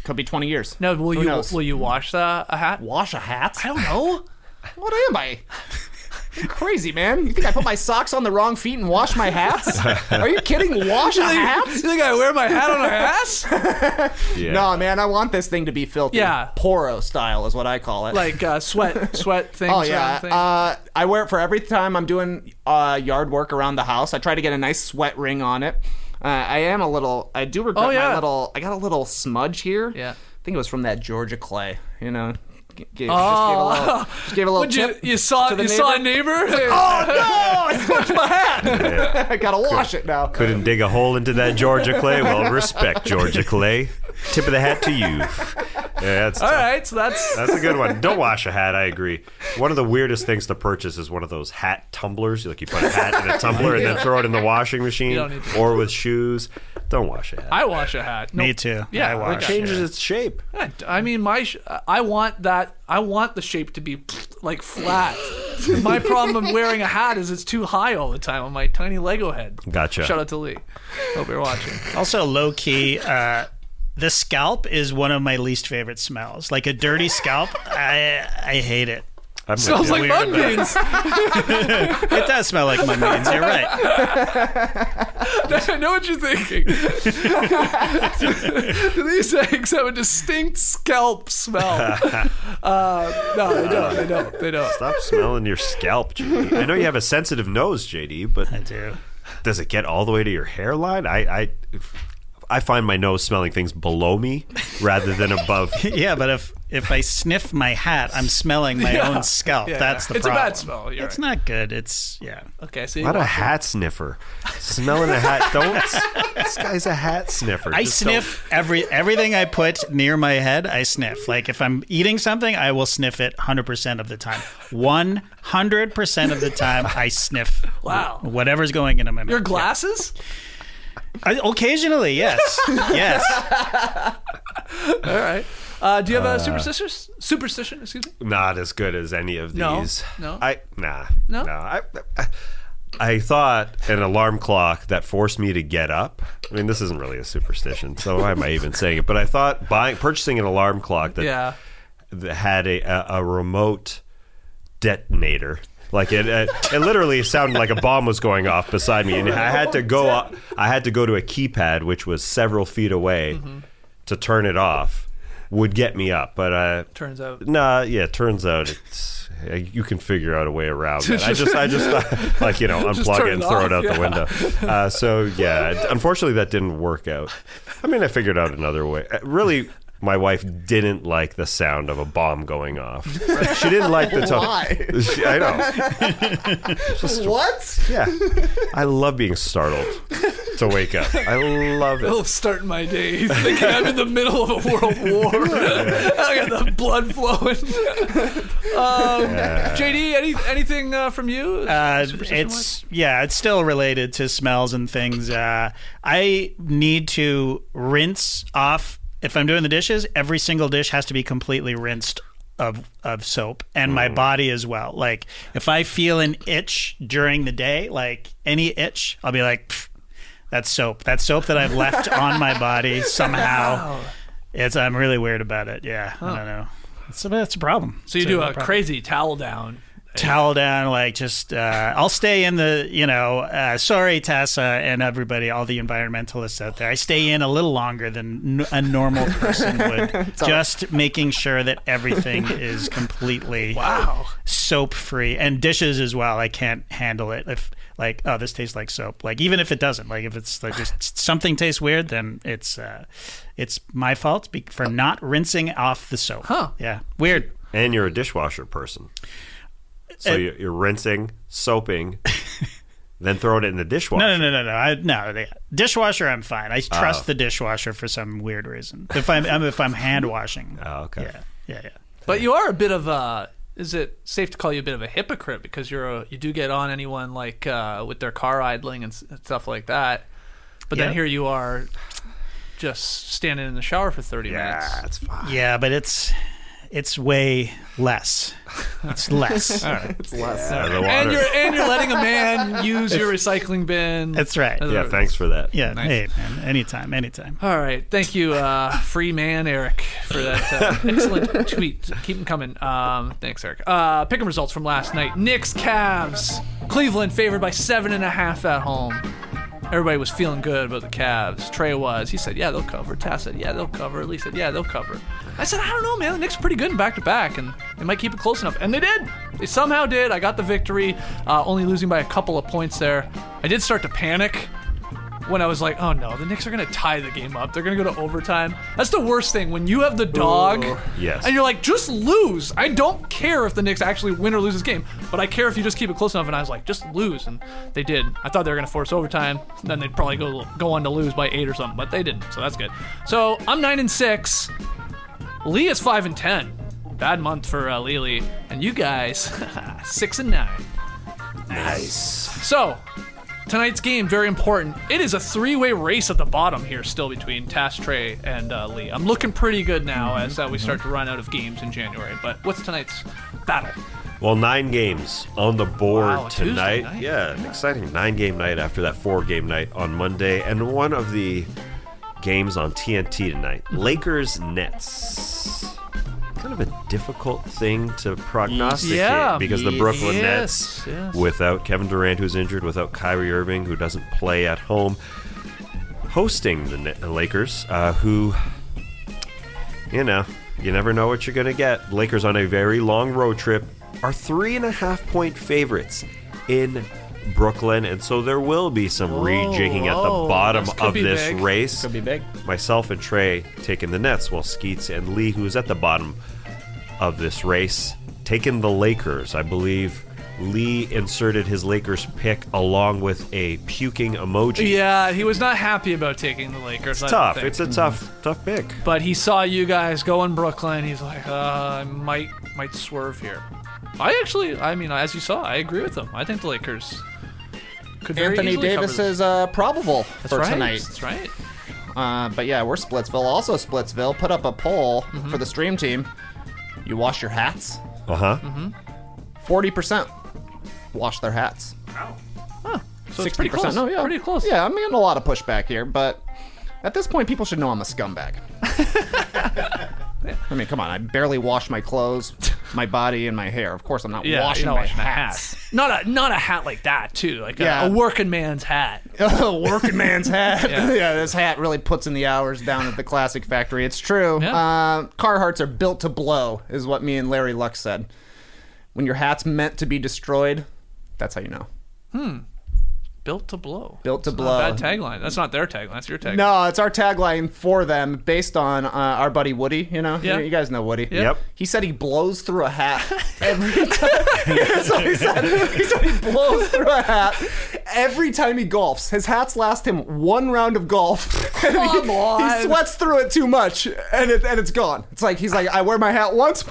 Could be 20 years. No, Who knows? will you wash a hat? Wash a hat? I don't know. What am I? You're crazy, man. You think I put my socks on the wrong feet and wash my hats? Are you kidding? Wash a hat? You think I wear my hat on my ass? Yeah. No, man, I want this thing to be filthy. Yeah. Poro style is what I call it. Like sweat things. Oh, yeah. I wear it for every time I'm doing yard work around the house. I try to get a nice sweat ring on it. I do regret my I got a little smudge here. Yeah. I think it was from that Georgia clay, you know. Just gave a little tip. You saw a neighbor? Oh no! I smudged my hat. I gotta wash it now. Couldn't dig a hole into that Georgia clay? Well, respect, Georgia clay. Tip of the hat to you. Yeah, that's all right. So that's a good one. Don't wash a hat. I agree. One of the weirdest things to purchase is one of those hat tumblers. Like you put a hat in a tumbler and then throw it in the washing machine, or with shoes. Don't wash a hat. I wash a hat. Me too. Yeah, it changes its shape. I mean, I want that. I want the shape to be like flat. My problem with wearing a hat is it's too high all the time on my tiny Lego head. Gotcha. Shout out to Lee. Hope you're watching. Also, low key, the scalp is one of my least favorite smells. Like a dirty scalp, I hate it. Smells like mung beans. It does smell like mung beans. You're right. I know what you're thinking. These eggs have a distinct scalp smell. No, they don't. Stop smelling your scalp, JD. I know you have a sensitive nose, JD, but I do. Does it get all the way to your hairline? I find my nose smelling things below me rather than above. Yeah, but if I sniff my hat, I'm smelling my own scalp. Yeah. That's the it's problem. It's a bad smell. It's not good. It's, yeah. Okay, so not a hat sniffer. Smelling a hat. This guy's a hat sniffer. I sniff everything I put near my head. I sniff. Like if I'm eating something, I will sniff it 100% of the time. 100% of the time, I sniff. Wow. Whatever's going into my mouth. Your glasses? Occasionally, yes. Yes. All right. Do you have a superstition? Excuse me. Not as good as any of these. No. I thought an alarm clock that forced me to get up. I mean, this isn't really a superstition, so why am I even saying it? But I thought purchasing an alarm clock that had a remote detonator. Like it literally sounded like a bomb was going off beside me, and I had to go to a keypad which was several feet away to turn it off. Would get me up, but turns out it's you can figure out a way around that. I just thought, like, unplug it and throw it out the window. So yeah, unfortunately that didn't work out. I mean, I figured out another way. Really. My wife didn't like the sound of a bomb going off. She didn't like the tone. Why? I know. What? Yeah. I love being startled to wake up. I love it. I love starting my day thinking I'm in the middle of a world war. I got the blood flowing. JD, anything from you? It's still related to smells and things. I need to rinse off. If I'm doing the dishes, every single dish has to be completely rinsed of soap, and my body as well. Like if I feel an itch during the day, like any itch, I'll be like, that's soap. That's soap that I've left on my body somehow. I'm really weird about it. Yeah, I don't know. It's a problem. So you do a crazy towel down. Like just I'll stay in the sorry Tessa and everybody, all the environmentalists out there, I stay in a little longer than a normal person would, just making sure that everything is completely soap free, and dishes as well. I can't handle it if this tastes like soap, like even if it doesn't, like if it's like just something tastes weird, then it's my fault for not rinsing off the soap. Yeah, weird. And you're a dishwasher person. So you're rinsing, soaping, then throwing it in the dishwasher. No. Dishwasher, I'm fine. I trust the dishwasher for some weird reason. If I'm hand washing. Oh, okay. Yeah. But you are a bit of a. Is it safe to call you a bit of a hypocrite because you do get on anyone like with their car idling and stuff like that? But then here you are, just standing in the shower for 30 minutes. Yeah, that's fine. Yeah, but it's way less. It's less. All right. It's less. Yeah, the water. And you're letting a man use your recycling bin. That's right. Yeah, thanks for that. Yeah, Nice. hey, man, anytime. All right. Thank you, free man Eric, for that excellent tweet. Keep them coming. Thanks, Eric. Pick'em results from last night. Knicks, Cavs. Cleveland favored by 7.5 at home. Everybody was feeling good about the Cavs. Trey was. He said, yeah, they'll cover. Taz said, yeah, they'll cover. Lee said, yeah, they'll cover. I said, I don't know, man. The Knicks are pretty good in back-to-back, and they might keep it close enough. And they did. They somehow did. I got the victory, only losing by a couple of points there. I did start to panic when I was like, oh no, the Knicks are going to tie the game up. They're going to go to overtime. That's the worst thing. When you have the dog, Yes. and you're like, just lose. I don't care if the Knicks actually win or lose this game, but I care if you just keep it close enough. And I was like, just lose. And they did. I thought they were going to force overtime. Then they'd probably go on to lose by 8 or something, but they didn't. So that's good. So I'm 9-6. Lee is 5-10. Bad month for Lee. And you guys, 6-9. Nice. So, tonight's game, very important. It is a 3-way race at the bottom here still between Tass, Trey, and Lee. I'm looking pretty good now as we start to run out of games in January. But what's tonight's battle? Well, 9 games on the board Wow, Tuesday tonight. night. Yeah, an exciting 9-game night after that 4-game night on Monday. And one of the games on TNT tonight, Lakers-Nets. Kind of a difficult thing to prognosticate because the Brooklyn Nets, without Kevin Durant, who's injured, without Kyrie Irving, who doesn't play at home, hosting the Lakers, who, you never know what you're going to get. Lakers on a very long road trip are 3.5-point favorites in Brooklyn, and so there will be some rejigging at the bottom of this race. Could be big. Myself and Trey taking the Nets, while Skeets and Lee, who's at the bottom of this race, taking the Lakers. I believe Lee inserted his Lakers pick along with a puking emoji. Yeah, he was not happy about taking the Lakers. It's tough. It's a tough pick. But he saw you guys go in Brooklyn. He's like, I might swerve here. As you saw, I agree with him. I think the Lakers could very Anthony easily Davis cover is probable for tonight. That's right. But yeah, we're Splitsville. Also Splitsville put up a poll for the stream team. You wash your hats? 40% wash their hats. Wow. Huh. So 60%. it's pretty close. No, yeah. Pretty close. Yeah, I'm getting a lot of pushback here, but at this point, people should know I'm a scumbag. I mean, come on. I barely wash my clothes, my body, and my hair. Of course, I'm not washing my hats. Not a hat like that, too. Like a working man's hat. A working man's hat. Yeah, this hat really puts in the hours down at the Classic Factory. It's true. Yeah. Carhartts are built to blow, is what me and Larry Lux said. When your hat's meant to be destroyed, that's how you know. Built to blow. Built to That's blow. Not a bad tagline. That's not their tagline. That's your tagline. No, it's our tagline for them based on our buddy Woody, Yeah. You guys know Woody. Yep. He said he blows through a hat every time. That's what he said. He said he blows through a hat every time he golfs. His hats last him one round of golf. And he sweats through it too much, and it's gone. It's like, he's like, I wear my hat once,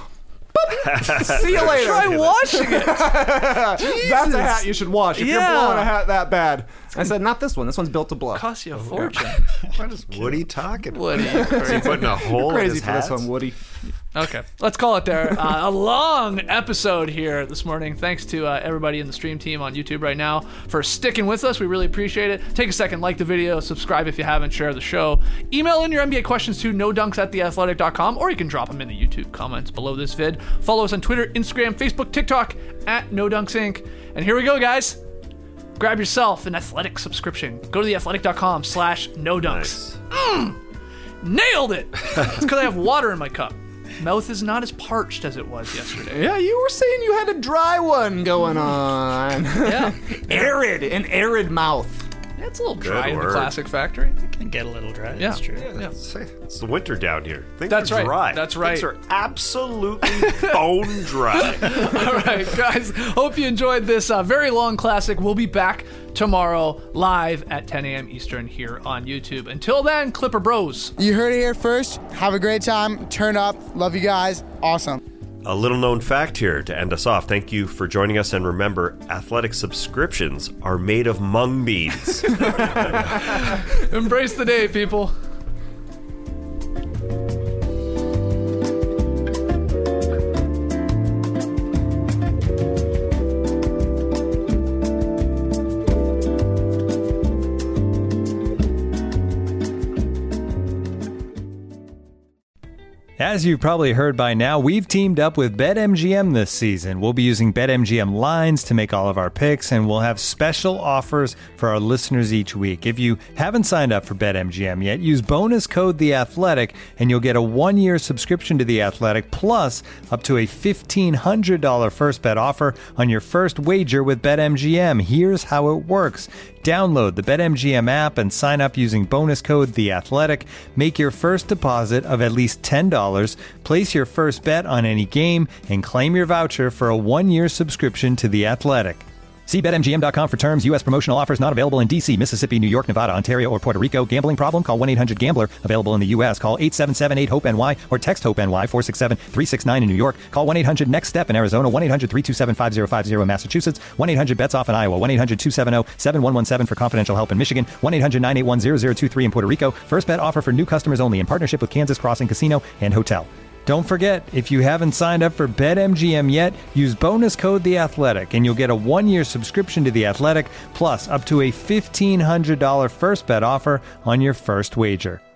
see you later. Try washing it. That's a hat you should wash if you're blowing a hat that bad. I said, not this one. This one's built to blow. Cost you a fortune. What is Woody talking about? Woody. Is he putting a hole in Crazy his for hat? this one, Woody. Okay, let's call it there. A long episode here this morning. Thanks to everybody in the stream team on YouTube right now for sticking with us. We really appreciate it. Take a second, like the video, subscribe if you haven't, share the show. Email in your NBA questions to nodunks@theathletic.com, or you can drop them in the YouTube comments below this vid. Follow us on Twitter, Instagram, Facebook, TikTok @NoDunksInc. And here we go, guys. Grab yourself an Athletic subscription. Go to theathletic.com/nodunks. Nice. Nailed it! It's because I have water in my cup. Mouth is not as parched as it was yesterday. Yeah, you were saying you had a dry one going on. Yeah. An arid mouth. Yeah, it's a little Good dry in the word. Classic Factory. It can get a little dry. Yeah. That's true. It's the winter down here. Things That's are right. dry. That's right. Things are absolutely bone dry. All right, guys. Hope you enjoyed this very long classic. We'll be back tomorrow live at 10 a.m. Eastern here on YouTube. Until then, Clipper Bros. You heard it here first. Have a great time. Turn up. Love you guys. Awesome. A little known fact here to end us off. Thank you for joining us, and remember, Athletic subscriptions are made of mung beans. Embrace the day, people. As you've probably heard by now, we've teamed up with BetMGM this season. We'll be using BetMGM lines to make all of our picks, and we'll have special offers for our listeners each week. If you haven't signed up for BetMGM yet, use bonus code The Athletic, and you'll get a 1-year subscription to The Athletic, plus up to a $1,500 first bet offer on your first wager with BetMGM. Here's how it works. Download the BetMGM app and sign up using bonus code The Athletic. Make your first deposit of at least $10. Place your first bet on any game and claim your voucher for a 1-year subscription to The Athletic. See BetMGM.com for terms. U.S. promotional offers not available in D.C., Mississippi, New York, Nevada, Ontario, or Puerto Rico. Gambling problem? Call 1-800-GAMBLER. Available in the U.S. Call 877-8-HOPE-NY or text HOPE-NY 467-369 in New York. Call 1-800-NEXT-STEP in Arizona. 1-800-327-5050 in Massachusetts. 1-800-BETS-OFF in Iowa. 1-800-270-7117 for confidential help in Michigan. 1-800-981-0023 in Puerto Rico. First bet offer for new customers only in partnership with Kansas Crossing Casino and Hotel. Don't forget, if you haven't signed up for BetMGM yet, use bonus code The Athletic, and you'll get a 1-year subscription to The Athletic, plus up to a $1,500 first bet offer on your first wager.